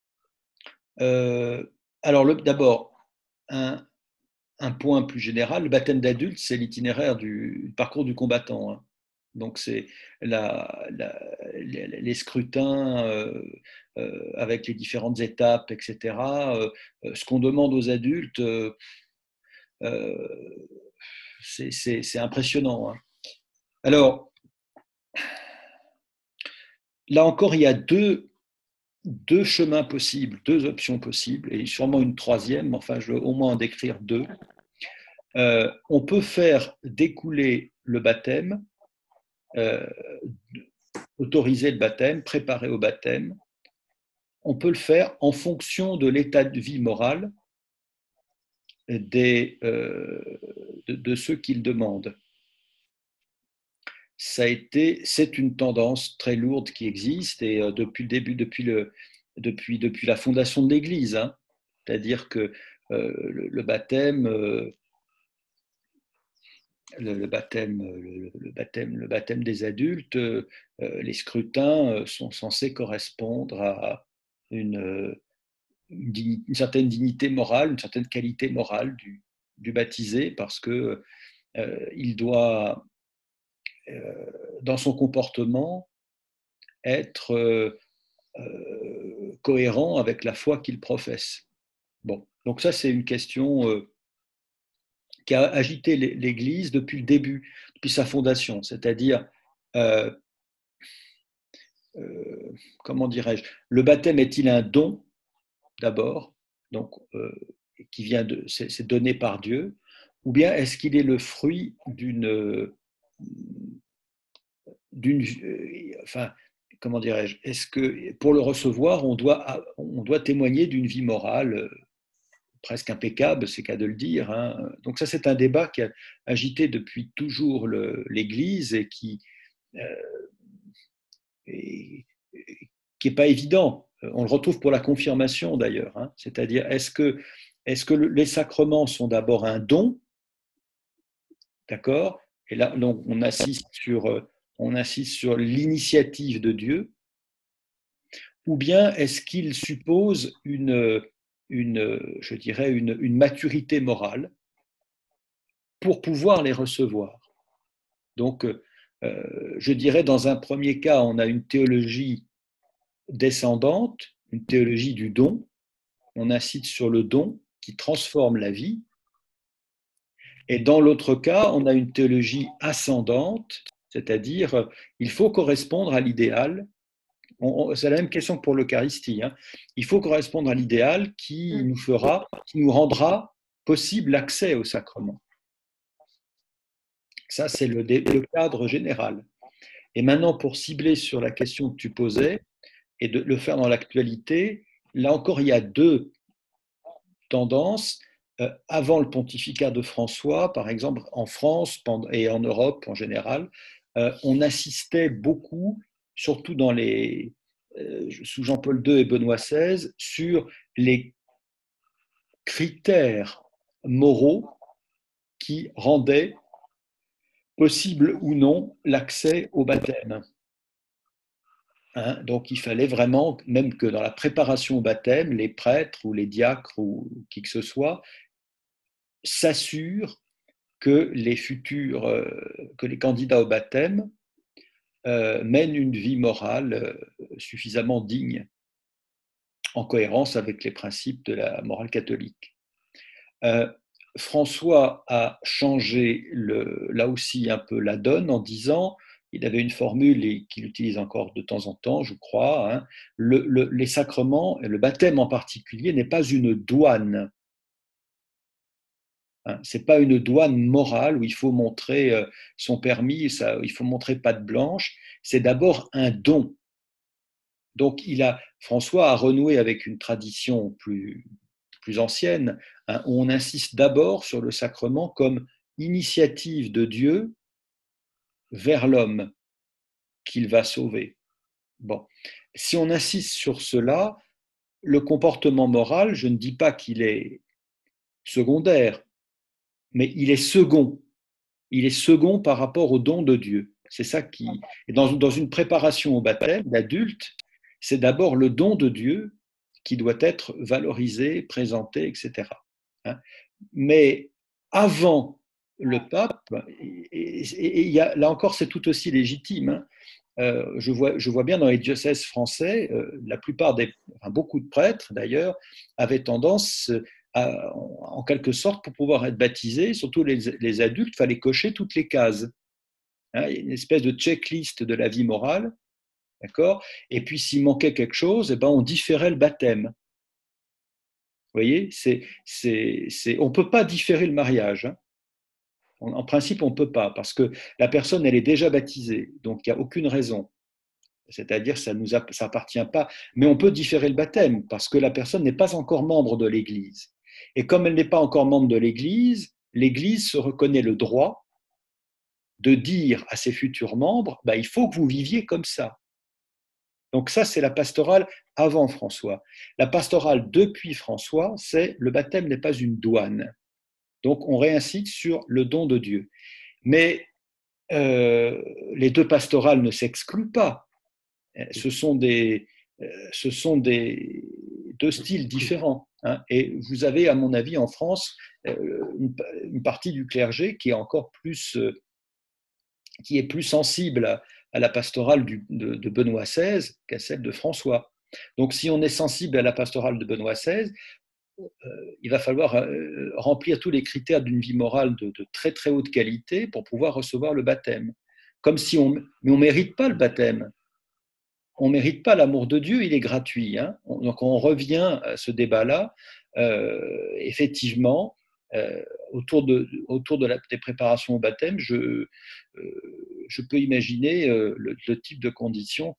Alors, d'abord, un point plus général, le baptême d'adulte, c'est l'itinéraire du parcours du combattant. Hein. Donc, c'est les scrutins avec les différentes étapes, etc. Ce qu'on demande aux adultes, c'est impressionnant. Hein. Alors, là encore, il y a deux chemins possibles, deux options possibles, et sûrement une troisième, mais enfin, je veux au moins en décrire deux. On peut faire découler le baptême, autoriser le baptême, préparer au baptême. On peut le faire en fonction de l'état de vie moral de ceux qui le demandent. C'est une tendance très lourde qui existe, et depuis le début, depuis la fondation de l'Église. Hein. C'est-à-dire que le baptême des adultes, les scrutins sont censés correspondre à une certaine dignité morale, une certaine qualité morale du baptisé, parce que il doit, dans son comportement, être cohérent avec la foi qu'il professe. Bon, donc ça, c'est une question qui a agité l'Église depuis le début, depuis sa fondation, c'est-à-dire, comment dirais-je, le baptême est-il un don, d'abord, donc qui vient c'est donné par Dieu, ou bien est-ce qu'il est le fruit enfin, comment dirais-je, est-ce que pour le recevoir, on doit témoigner d'une vie morale presque impeccable, c'est qu'à de le dire. Hein. Donc ça, c'est un débat qui a agité depuis toujours l'Église et qui n'est pas évident. On le retrouve pour la confirmation d'ailleurs. Hein. C'est-à-dire, est-ce que les sacrements sont d'abord un don, d'accord? Et là, donc, on insiste sur l'initiative de Dieu, ou bien est-ce qu'il suppose je dirais une maturité morale pour pouvoir les recevoir. Donc, je dirais, dans un premier cas, on a une théologie descendante, une théologie du don. On insiste sur le don qui transforme la vie. Et dans l'autre cas, on a une théologie ascendante, c'est-à-dire il faut correspondre à l'idéal. C'est la même question que pour l'Eucharistie. Hein. Il faut correspondre à l'idéal qui nous rendra possible l'accès au sacrement. Ça, c'est le cadre général. Et maintenant, pour cibler sur la question que tu posais et de le faire dans l'actualité, là encore, il y a deux tendances. Avant le pontificat de François, par exemple, en France et en Europe en général, on assistait beaucoup, surtout sous Jean-Paul II et Benoît XVI, sur les critères moraux qui rendaient possible ou non l'accès au baptême. Hein, donc il fallait vraiment, même que dans la préparation au baptême, les prêtres ou les diacres ou qui que ce soit s'assurent que que les candidats au baptême mènent une vie morale suffisamment digne, en cohérence avec les principes de la morale catholique. François a changé là aussi un peu la donne en disant, il avait une formule qu'il utilise encore de temps en temps, je crois, hein, les sacrements, et le baptême en particulier, n'est pas une douane. Hein, c'est pas une douane morale où il faut montrer son permis, il faut montrer patte blanche. C'est d'abord un don. Donc François a renoué avec une tradition plus ancienne, hein, où on insiste d'abord sur le sacrement comme initiative de Dieu vers l'homme qu'il va sauver. Bon. Si on insiste sur cela, le comportement moral, je ne dis pas qu'il est secondaire, mais il est second. Il est second par rapport au don de Dieu. C'est ça qui. Et dans une préparation au baptême d'adulte, c'est d'abord le don de Dieu qui doit être valorisé, présenté, etc. Hein. Mais avant le pape, là encore c'est tout aussi légitime, hein, je vois bien dans les diocèses français, beaucoup de prêtres d'ailleurs, avaient tendance en quelque sorte, pour pouvoir être baptisés, surtout les adultes, il fallait cocher toutes les cases. Hein, une espèce de checklist de la vie morale. D'accord ? Et puis, s'il manquait quelque chose, on différait le baptême. Vous voyez ? On ne peut pas différer le mariage. Hein. En principe, on ne peut pas, parce que la personne, elle est déjà baptisée, donc il n'y a aucune raison. C'est-à-dire, ça ne nous appartient pas. Mais on peut différer le baptême, parce que la personne n'est pas encore membre de l'Église. Et comme elle n'est pas encore membre de l'Église, l'Église se reconnaît le droit de dire à ses futurs membres, il faut que vous viviez comme ça. Donc ça, c'est la pastorale avant François. La pastorale depuis François, c'est le baptême n'est pas une douane. Donc on réincite sur le don de Dieu. Mais les deux pastorales ne s'excluent pas. Ce sont deux styles différents. Hein. Et vous avez, à mon avis, en France, une partie du clergé qui est plus sensible à la pastorale de Benoît XVI qu'à celle de François. Donc, si on est sensible à la pastorale de Benoît XVI, il va falloir remplir tous les critères d'une vie morale de très très haute qualité pour pouvoir recevoir le baptême. Mais on ne mérite pas le baptême. On ne mérite pas l'amour de Dieu, il est gratuit. Hein. Donc on revient à ce débat-là. Effectivement, autour des préparations au baptême, je peux imaginer le type de conditions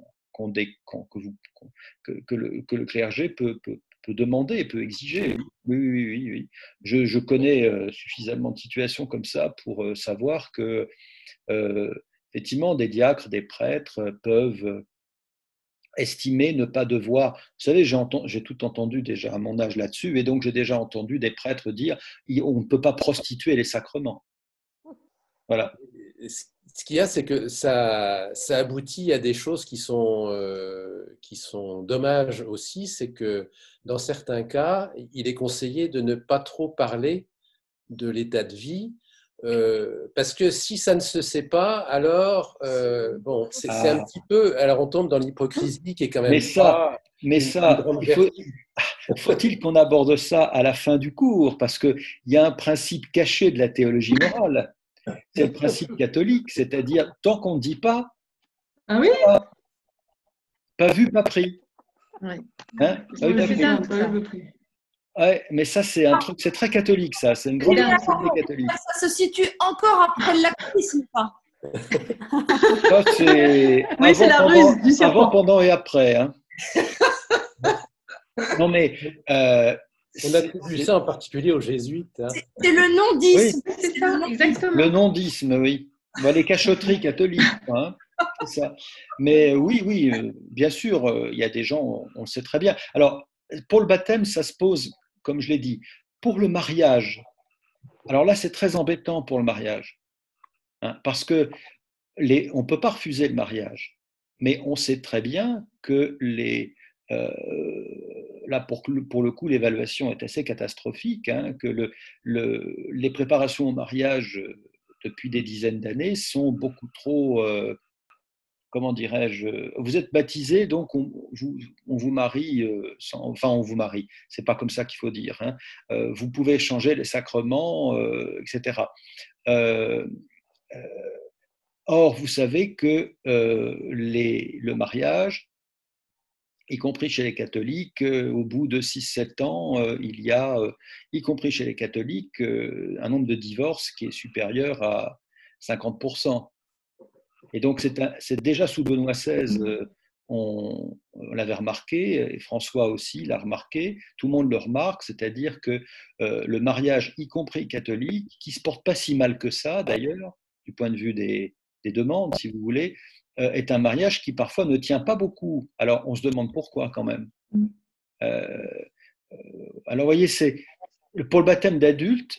que le clergé peut demander et peut exiger. Oui. Je connais suffisamment de situations comme ça pour savoir que, effectivement, des diacres, des prêtres peuvent estimer ne pas devoir. Vous savez, j'ai tout entendu déjà à mon âge là-dessus, et donc j'ai déjà entendu des prêtres dire on ne peut pas prostituer les sacrements. Voilà. Ce qu'il y a, c'est que ça aboutit à des choses qui sont dommages aussi. C'est que dans certains cas, il est conseillé de ne pas trop parler de l'état de vie Parce que si ça ne se sait pas, alors bon, c'est un petit peu. Alors on tombe dans l'hypocrisie qui est quand même pas une grande vertu. Faut-il qu'on aborde ça à la fin du cours? Parce qu'il y a un principe caché de la théologie morale, c'est le principe catholique, c'est-à-dire tant qu'on ne dit pas, Ah oui? pas vu, pas pris. Ouais. Hein? Pas vu, pas pris. Ouais, mais ça, c'est un truc, c'est très catholique, ça. C'est une grande principe catholique. Ça se situe encore après le laxisme, pas? Ça, c'est Oui, c'est la ruse du serpent. avant, pendant et après. Hein. Non, mais on attribue ça en particulier aux jésuites. Hein. C'est le non-disme. Oui. C'est ça, exactement. Le non-disme, oui. Bon, les cachotteries catholiques, hein, c'est ça. Mais oui, bien sûr, il y a des gens, on le sait très bien. Alors, pour le baptême, ça se pose, comme je l'ai dit. Pour le mariage, alors là, c'est très embêtant pour le mariage, hein, parce que on ne peut pas refuser le mariage, mais on sait très bien que là, pour le coup, l'évaluation est assez catastrophique, hein, que les préparations au mariage depuis des dizaines d'années sont beaucoup trop, comment dirais-je, vous êtes baptisé, donc on vous marie, enfin on vous marie, c'est pas comme ça qu'il faut dire, hein. Vous pouvez changer les sacrements, etc. Or, vous savez que le mariage, y compris chez les catholiques, au bout de 6-7 ans, il y a, y compris chez les catholiques, un nombre de divorces qui est supérieur à 50%. Et donc, c'est déjà sous Benoît XVI, on l'avait remarqué, et François aussi l'a remarqué, tout le monde le remarque, c'est-à-dire que le mariage, y compris catholique, qui ne se porte pas si mal que ça d'ailleurs, du point de vue des demandes, si vous voulez, est un mariage qui parfois ne tient pas beaucoup. Alors, on se demande pourquoi quand même. Alors, vous voyez, pour le baptême d'adulte,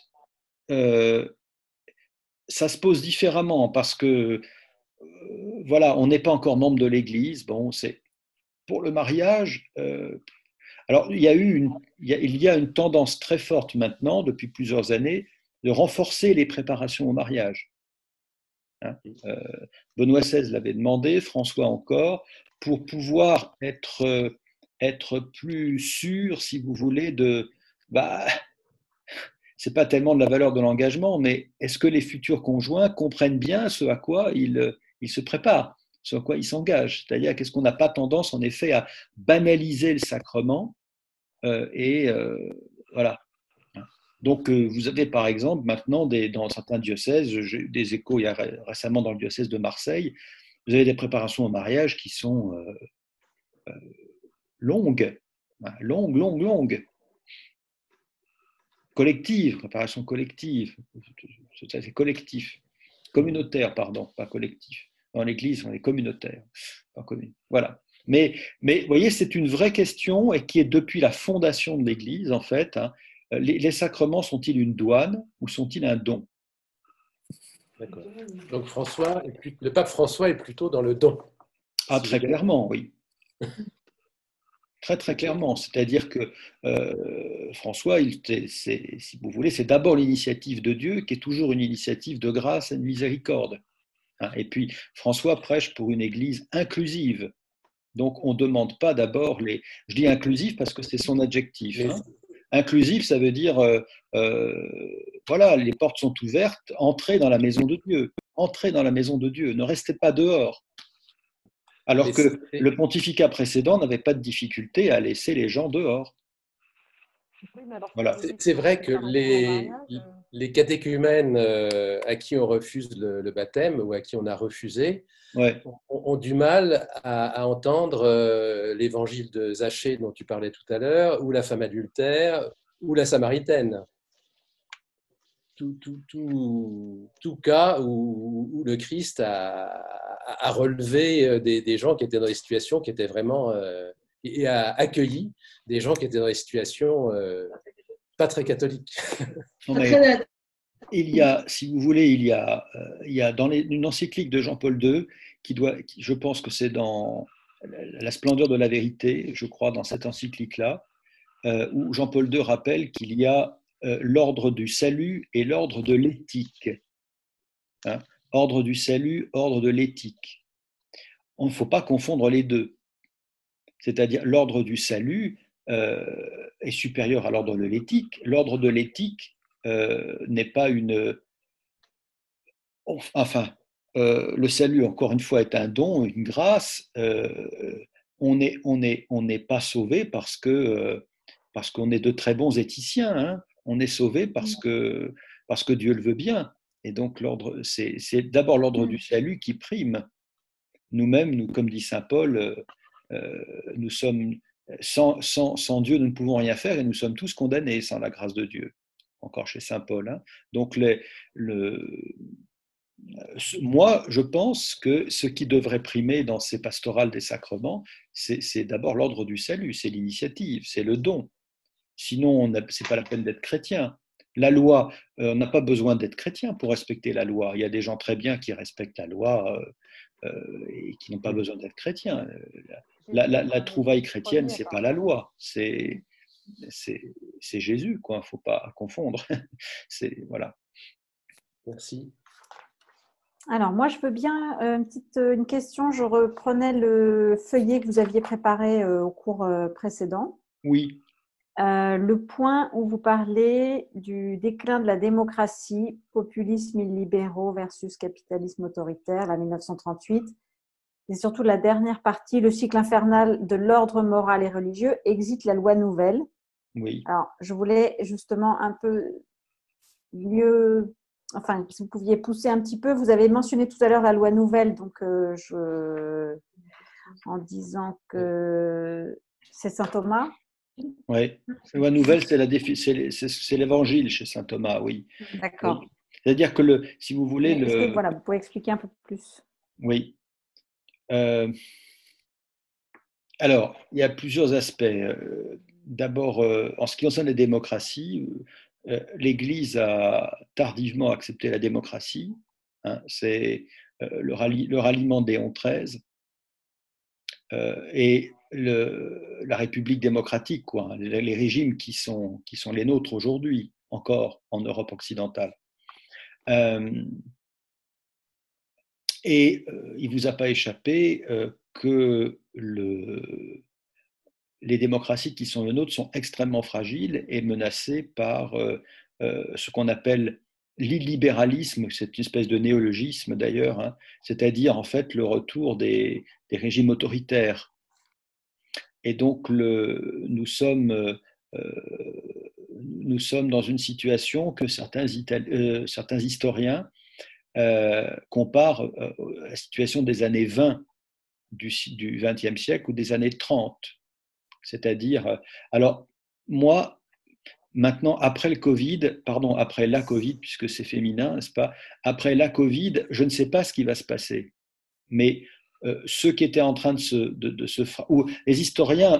ça se pose différemment parce que voilà, on n'est pas encore membre de l'Église. Bon, c'est pour le mariage. Alors, il y a une tendance très forte maintenant, depuis plusieurs années, de renforcer les préparations au mariage. Hein, Benoît XVI l'avait demandé, François encore, pour pouvoir être plus sûr, si vous voulez, c'est pas tellement de la valeur de l'engagement, mais est-ce que les futurs conjoints comprennent bien ce à quoi ils se préparent, ce à quoi ils s'engagent? C'est-à-dire, qu'est-ce qu'on n'a pas tendance, en effet, à banaliser le sacrement et voilà. Donc, vous avez par exemple maintenant, dans certains diocèses, j'ai eu des échos il y a récemment dans le diocèse de Marseille, vous avez des préparations au mariage qui sont longues, longues. Collective, préparation collective, c'est collectif, communautaire, pardon, pas collectif. Dans l'Église, on est communautaire, pas commune. Voilà. Mais vous voyez, c'est une vraie question et qui est depuis la fondation de l'Église, en fait. Hein, les sacrements sont-ils une douane ou sont-ils un don? D'accord. Donc le pape François est plutôt dans le don. Ah, très clairement, oui. Très, très clairement. C'est-à-dire que François, si vous voulez, c'est d'abord l'initiative de Dieu qui est toujours une initiative de grâce et de miséricorde. Hein, et puis, François prêche pour une église inclusive. Donc, on ne demande pas d'abord Je dis inclusive parce que c'est son adjectif. Hein. Inclusive, ça veut dire, voilà, les portes sont ouvertes, entrez dans la maison de Dieu. Entrez dans la maison de Dieu, ne restez pas dehors. Alors que le pontificat précédent n'avait pas de difficulté à laisser les gens dehors. Voilà. C'est vrai que les catéchumènes à qui on refuse le baptême ou à qui on a refusé ont du mal à entendre l'évangile de Zachée dont tu parlais tout à l'heure, ou la femme adultère, ou la Samaritaine. Tout cas où le Christ a relevé des gens qui étaient dans des situations qui étaient vraiment et a accueilli des gens qui étaient dans des situations pas très catholiques. Il y a, si vous voulez, il y a dans une encyclique de Jean-Paul II je pense que c'est dans La splendeur de la vérité, je crois, dans cette encyclique-là, où Jean-Paul II rappelle qu'il y a l'ordre du salut et l'ordre de l'éthique. hein. Ordre du salut, ordre de l'éthique. Il ne faut pas confondre les deux. C'est-à-dire l'ordre du salut est supérieur à l'ordre de l'éthique. L'ordre de l'éthique n'est pas une... Enfin, le salut, encore une fois, est un don, une grâce. On n'est pas sauvé parce qu'on est de très bons éthiciens, hein. On est sauvé parce que Dieu le veut bien. Et donc, c'est d'abord l'ordre du salut qui prime. Nous-mêmes, comme dit saint Paul, nous sommes sans Dieu, nous ne pouvons rien faire et nous sommes tous condamnés sans la grâce de Dieu. Encore chez saint Paul, hein. Donc, moi, je pense que ce qui devrait primer dans ces pastorales des sacrements, c'est d'abord l'ordre du salut, c'est l'initiative, c'est le don. Sinon, ce n'est pas la peine d'être chrétien. La loi, on n'a pas besoin d'être chrétien pour respecter la loi. Il y a des gens très bien qui respectent la loi et qui n'ont pas besoin d'être chrétiens. La trouvaille chrétienne, ce n'est pas la loi, c'est Jésus, quoi. Il ne faut pas confondre. Voilà. Merci. Alors, moi, je veux bien une question. Je reprenais le feuillet que vous aviez préparé au cours précédent. Oui. Le point où vous parlez du déclin de la démocratie, populisme illibéraux versus capitalisme autoritaire, la 1938, et surtout la dernière partie, le cycle infernal de l'ordre moral et religieux, existe la loi nouvelle. Oui. Alors, je voulais justement un peu mieux, enfin, si vous pouviez pousser un petit peu, vous avez mentionné tout à l'heure la loi nouvelle, donc en disant que c'est saint Thomas. Oui, la loi nouvelle, c'est l'évangile chez saint Thomas, oui. D'accord. Oui. C'est-à-dire que, si vous voulez… voilà, vous pouvez expliquer un peu plus. Oui. Alors, il y a plusieurs aspects. D'abord, en ce qui concerne les démocraties, l'Église a tardivement accepté la démocratie, hein. C'est le ralliement d'Éon XIII et la République démocratique, quoi, hein, les régimes qui sont les nôtres aujourd'hui, encore en Europe occidentale. Et il ne vous a pas échappé que les démocraties qui sont les nôtres sont extrêmement fragiles et menacées par ce qu'on appelle l'illibéralisme, c'est une espèce de néologisme d'ailleurs, hein, c'est-à-dire en fait le retour des régimes autoritaires. Et donc nous sommes dans une situation que certains historiens comparent à la situation des années 20 du XXe siècle ou des années 30. C'est-à-dire, alors moi, maintenant, après la Covid, puisque c'est féminin, n'est-ce pas? Après la Covid, je ne sais pas ce qui va se passer. Mais ceux qui étaient en train ou les historiens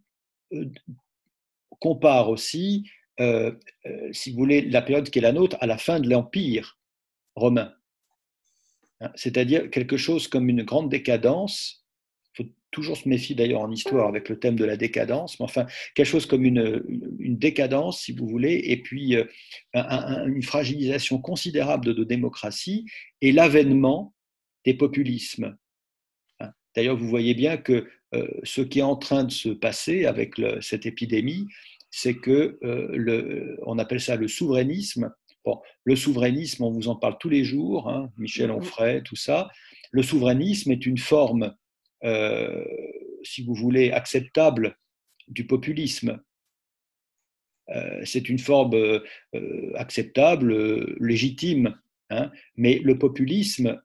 comparent aussi, si vous voulez, la période qui est la nôtre à la fin de l'Empire romain. C'est-à-dire quelque chose comme une grande décadence. Il faut toujours se méfier d'ailleurs en histoire avec le thème de la décadence, mais enfin, quelque chose comme une décadence, si vous voulez, et puis une fragilisation considérable de nos démocraties et l'avènement des populismes. D'ailleurs, vous voyez bien que ce qui est en train de se passer avec cette épidémie, c'est que on appelle ça le souverainisme. Bon, le souverainisme, on vous en parle tous les jours, hein, Michel Onfray, tout ça. Le souverainisme est une forme, si vous voulez, acceptable du populisme. C'est une forme acceptable, légitime, hein, mais le populisme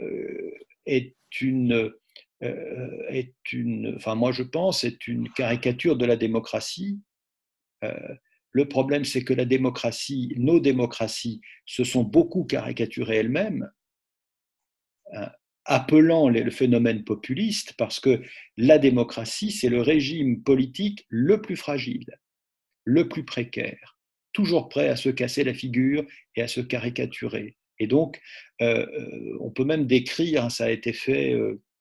enfin moi je pense, est une caricature de la démocratie. Le problème, c'est que nos démocraties, se sont beaucoup caricaturées elles-mêmes, hein, appelant le phénomène populiste, parce que la démocratie, c'est le régime politique le plus fragile, le plus précaire, toujours prêt à se casser la figure et à se caricaturer. Et donc, on peut même décrire, ça a été fait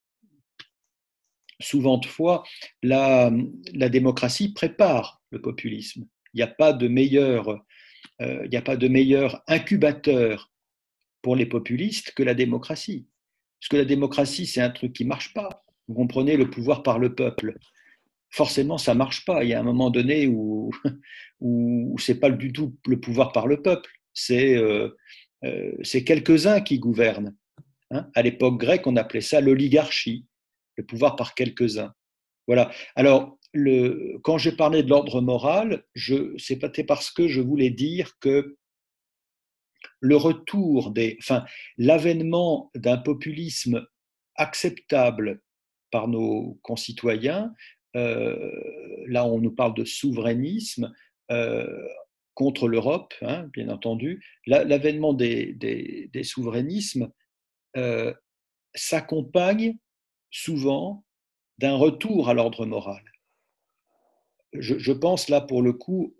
souvent de fois, la démocratie prépare le populisme. Il n'y a pas de meilleur incubateur pour les populistes que la démocratie. Parce que la démocratie, c'est un truc qui ne marche pas. Vous comprenez, le pouvoir par le peuple. Forcément, ça ne marche pas. Il y a un moment donné où, où ce n'est pas du tout le pouvoir par le peuple. C'est quelques-uns qui gouvernent. Hein. À l'époque grecque, on appelait ça l'oligarchie, le pouvoir par quelques-uns. Voilà. Alors, quand j'ai parlé de l'ordre moral, c'était parce que je voulais dire que le retour l'avènement d'un populisme acceptable par nos concitoyens, là on nous parle de souverainisme contre l'Europe, hein, bien entendu, l'avènement des souverainismes s'accompagne souvent d'un retour à l'ordre moral. Je pense là pour le coup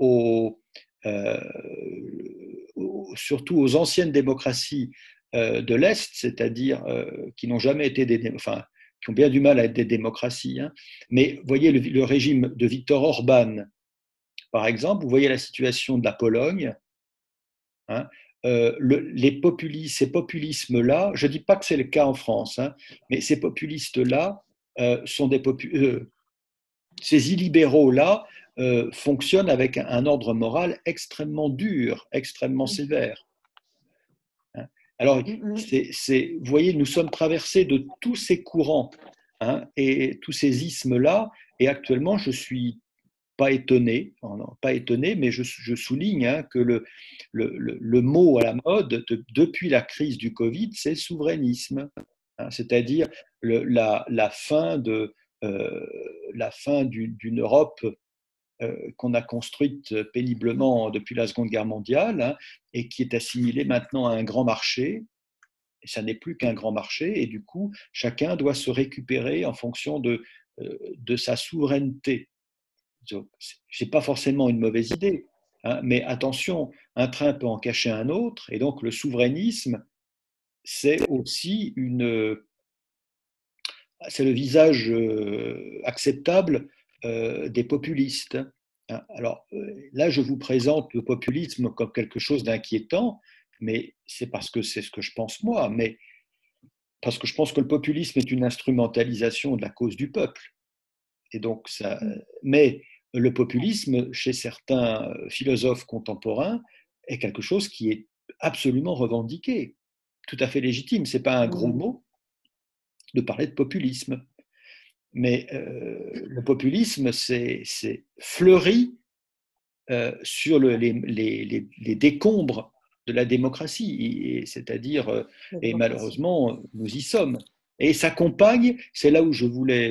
surtout aux anciennes démocraties de l'Est, c'est-à-dire qui n'ont jamais été qui ont bien du mal à être des démocraties. Hein. Mais vous voyez le régime de Viktor Orban, par exemple, vous voyez la situation de la Pologne. Hein, ces populismes-là, je ne dis pas que c'est le cas en France, hein, mais ces populistes-là sont ces illibéraux-là fonctionnent avec un ordre moral extrêmement dur, extrêmement sévère. Hein. Alors, vous voyez, nous sommes traversés de tous ces courants, hein, et tous ces ismes-là, et actuellement, je ne suis pas étonné, mais je souligne, hein, que le mot à la mode depuis la crise du Covid, c'est souverainisme, hein, c'est-à-dire la fin d'une Europe qu'on a construite péniblement depuis la Seconde Guerre mondiale, hein, et qui est assimilée maintenant à un grand marché. Et ça n'est plus qu'un grand marché, et du coup, chacun doit se récupérer en fonction de sa souveraineté. Ce n'est pas forcément une mauvaise idée, hein, mais attention, un train peut en cacher un autre, et donc le souverainisme, c'est aussi c'est le visage acceptable des populistes. Alors là, je vous présente le populisme comme quelque chose d'inquiétant, mais c'est parce que c'est ce que je pense moi, mais parce que je pense que le populisme est une instrumentalisation de la cause du peuple. Et donc mais le populisme, chez certains philosophes contemporains, est quelque chose qui est absolument revendiqué, tout à fait légitime. Ce n'est pas un gros mot de parler de populisme. Mais le populisme, c'est fleuri sur les décombres de la démocratie, c'est-à-dire, et malheureusement, nous y sommes. Et s'accompagne, c'est là où je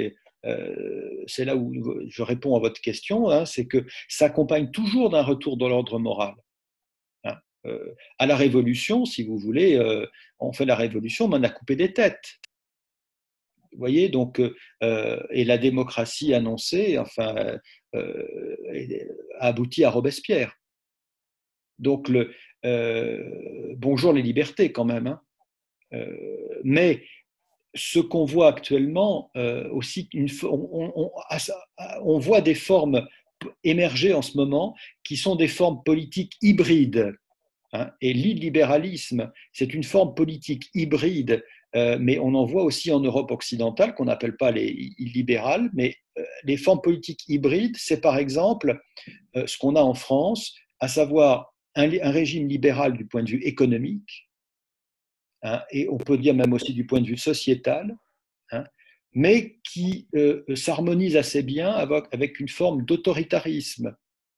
réponds à votre question, hein, c'est que s'accompagne toujours d'un retour de l'ordre moral. Hein. À la Révolution, si vous voulez, on fait la Révolution, mais on a coupé des têtes. Vous voyez, donc, et la démocratie annoncée, enfin, a abouti à Robespierre. Donc, bonjour les libertés quand même. Hein. Mais ce qu'on voit actuellement, aussi, on voit des formes émerger en ce moment qui sont des formes politiques hybrides. Hein. Et l'illibéralisme, c'est une forme politique hybride, mais on en voit aussi en Europe occidentale, qu'on n'appelle pas les illibérales, mais les formes politiques hybrides, c'est par exemple ce qu'on a en France, à savoir un régime libéral du point de vue économique, hein, et on peut dire même aussi du point de vue sociétal, hein, mais qui s'harmonise assez bien avec une forme d'autoritarisme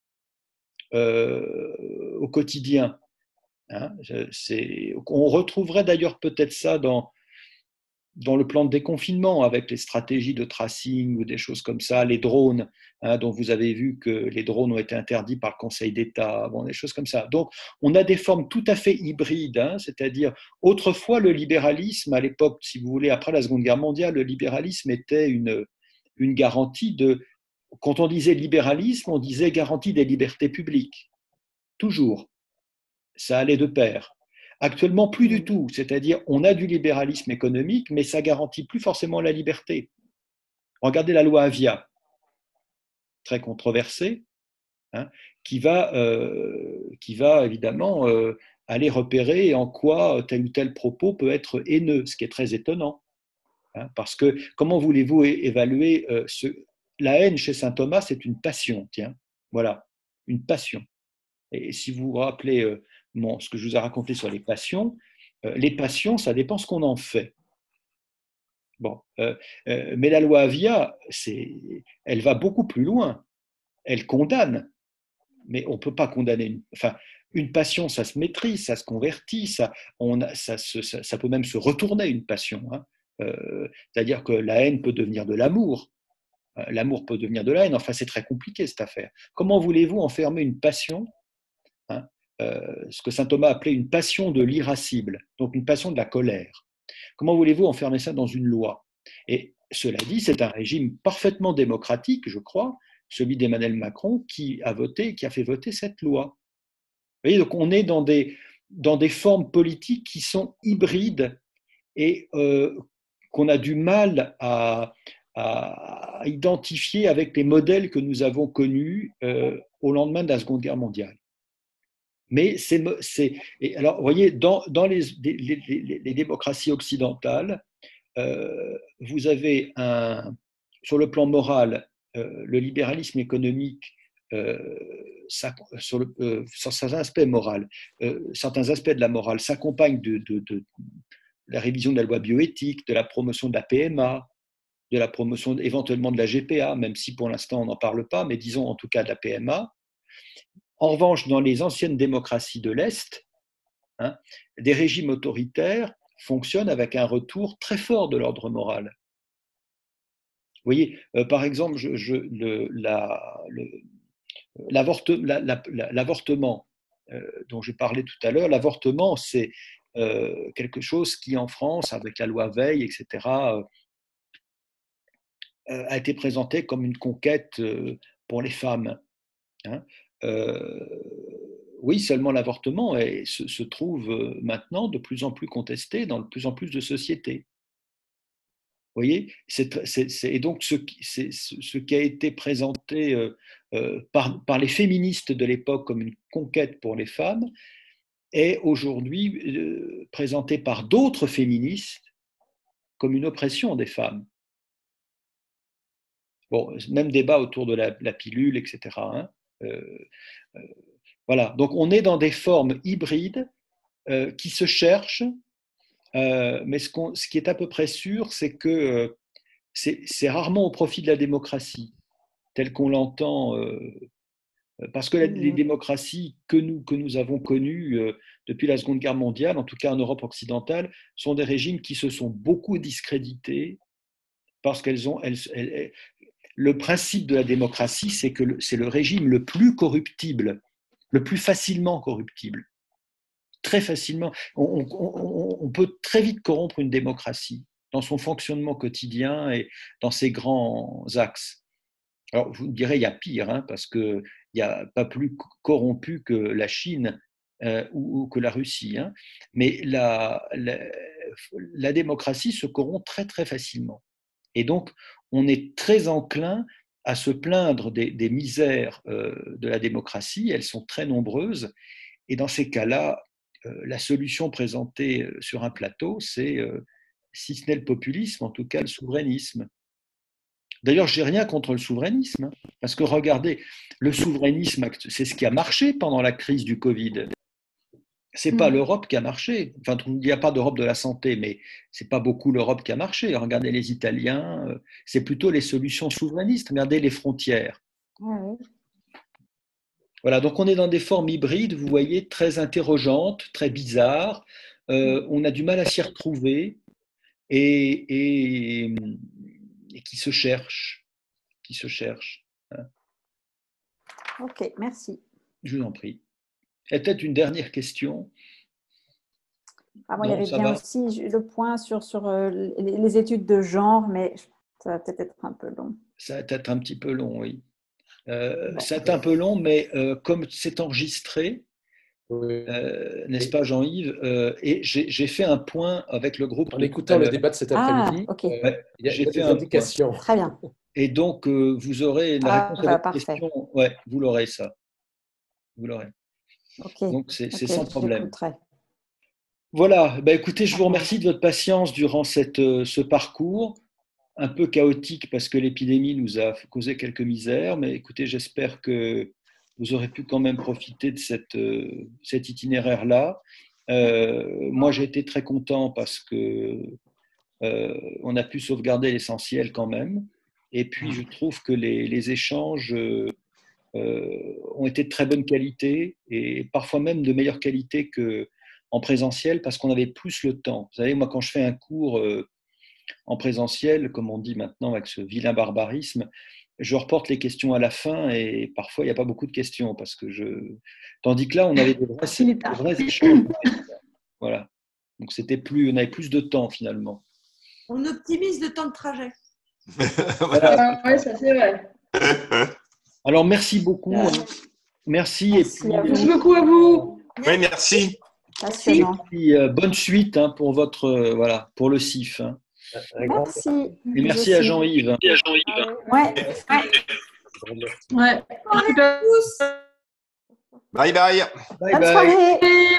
au quotidien. Hein, on retrouverait d'ailleurs peut-être ça dans le plan de déconfinement, avec les stratégies de tracing ou des choses comme ça, les drones, hein, dont vous avez vu que les drones ont été interdits par le Conseil d'État, bon, des choses comme ça. Donc, on a des formes tout à fait hybrides, hein, c'est-à-dire, autrefois, le libéralisme, à l'époque, si vous voulez, après la Seconde Guerre mondiale, le libéralisme était une garantie quand on disait libéralisme, on disait garantie des libertés publiques, toujours. Ça allait de pair. Actuellement, plus du tout. C'est-à-dire, on a du libéralisme économique, mais ça garantit plus forcément la liberté. Regardez la loi Avia, très controversée, hein, qui va évidemment aller repérer en quoi tel ou tel propos peut être haineux, ce qui est très étonnant. Hein, parce que comment voulez-vous évaluer la haine chez saint Thomas, c'est une passion, tiens, voilà, une passion. Et si vous vous rappelez ce que je vous ai raconté sur les passions, ça dépend ce qu'on en fait. Bon, mais la loi Avia, elle va beaucoup plus loin. Elle condamne, mais on ne peut pas condamner une passion, ça se maîtrise, ça se convertit, ça peut même se retourner une passion. Hein. C'est-à-dire que la haine peut devenir de l'amour, l'amour peut devenir de la haine. Enfin, c'est très compliqué cette affaire. Comment voulez-vous enfermer une passion, hein, ce que saint Thomas appelait une passion de l'irascible, donc une passion de la colère? Comment voulez-vous enfermer ça dans une loi? Et cela dit, c'est un régime parfaitement démocratique, je crois, celui d'Emmanuel Macron, qui a fait voter cette loi. Vous voyez, donc on est dans des formes politiques qui sont hybrides et qu'on a du mal à identifier avec les modèles que nous avons connus au lendemain de la Seconde Guerre mondiale. Mais alors, vous voyez, dans les démocraties occidentales, vous avez sur le plan moral, le libéralisme économique, sur certains aspects moraux, certains aspects de la morale s'accompagnent de la révision de la loi bioéthique, de la promotion de la PMA, de la promotion éventuellement de la GPA, même si pour l'instant on n'en parle pas, mais disons en tout cas de la PMA. En revanche, dans les anciennes démocraties de l'Est, hein, des régimes autoritaires fonctionnent avec un retour très fort de l'ordre moral. Vous voyez, par exemple, l'avortement dont j'ai parlé tout à l'heure, l'avortement, c'est quelque chose qui, en France, avec la loi Veil, etc., a été présenté comme une conquête pour les femmes. Hein. Oui, seulement l'avortement se trouve maintenant de plus en plus contesté dans de plus en plus de sociétés. Vous voyez, et donc ce qui a été présenté par les féministes de l'époque comme une conquête pour les femmes est aujourd'hui présenté par d'autres féministes comme une oppression des femmes. Bon, même débat autour de la pilule, etc. Hein. Voilà, donc on est dans des formes hybrides qui se cherchent, mais ce qui est à peu près sûr, c'est que c'est rarement au profit de la démocratie, telle qu'on l'entend, parce que les démocraties que nous avons connues depuis la Seconde Guerre mondiale, en tout cas en Europe occidentale, sont des régimes qui se sont beaucoup discrédités, parce le principe de la démocratie, c'est que c'est le régime le plus corruptible, le plus facilement corruptible. Très facilement. On peut très vite corrompre une démocratie dans son fonctionnement quotidien et dans ses grands axes. Alors, vous me direz, il y a pire, hein, parce qu'il n'y a pas plus corrompu que la Chine ou que la Russie. Hein, mais la démocratie se corrompt très, très facilement. Et donc, on est très enclin à se plaindre des misères de la démocratie. Elles sont très nombreuses. Et dans ces cas-là, la solution présentée sur un plateau, c'est, si ce n'est le populisme, en tout cas le souverainisme. D'ailleurs, je n'ai rien contre le souverainisme, hein, parce que regardez, le souverainisme, c'est ce qui a marché pendant la crise du Covid. Ce n'est pas l'Europe qui a marché. Enfin, il n'y a pas d'Europe de la santé, mais ce n'est pas beaucoup l'Europe qui a marché. Regardez les Italiens, c'est plutôt les solutions souverainistes. Regardez les frontières. Oui. Voilà, donc on est dans des formes hybrides, vous voyez, très interrogeantes, très bizarres. On a du mal à s'y retrouver et qui se cherchent. Hein. Ok, merci. Je vous en prie. Et peut-être une dernière question. Ah, moi, il y avait bien aussi le point sur les études de genre, mais ça va peut-être être un peu long. Ça va peut-être un petit peu long, oui. C'est un peu long, mais comme c'est enregistré, n'est-ce pas Jean-Yves, et j'ai fait un point avec le groupe. En écoutant le débat de cet après-midi, il y a des indications. Très bien. Et donc, vous aurez une réponse à votre question. Ouais, vous l'aurez ça. Vous l'aurez. Okay. Donc, c'est sans problème. J'écouterai. Voilà, écoutez, je vous remercie de votre patience durant ce parcours, un peu chaotique parce que l'épidémie nous a causé quelques misères, mais écoutez, j'espère que vous aurez pu quand même profiter de cet itinéraire-là. Moi, j'ai été très content parce que on a pu sauvegarder l'essentiel quand même. Et puis, je trouve que les échanges ont été de très bonne qualité et parfois même de meilleure qualité qu'en présentiel parce qu'on avait plus le temps. Vous savez, moi, quand je fais un cours en présentiel, comme on dit maintenant avec ce vilain barbarisme, je reporte les questions à la fin et parfois il n'y a pas beaucoup de questions parce que tandis que là, on avait de vrais échanges. Voilà. Donc, on avait plus de temps finalement. On optimise le temps de trajet. Voilà. Oui, ça c'est vrai. Alors, merci beaucoup. Merci. Merci beaucoup à vous. Oui, merci. Et bonne suite pour pour le CIF. Merci. Et merci à Jean-Yves. Ouais. Ouais. Bonne soirée à tous. Bye bye. Bye bye.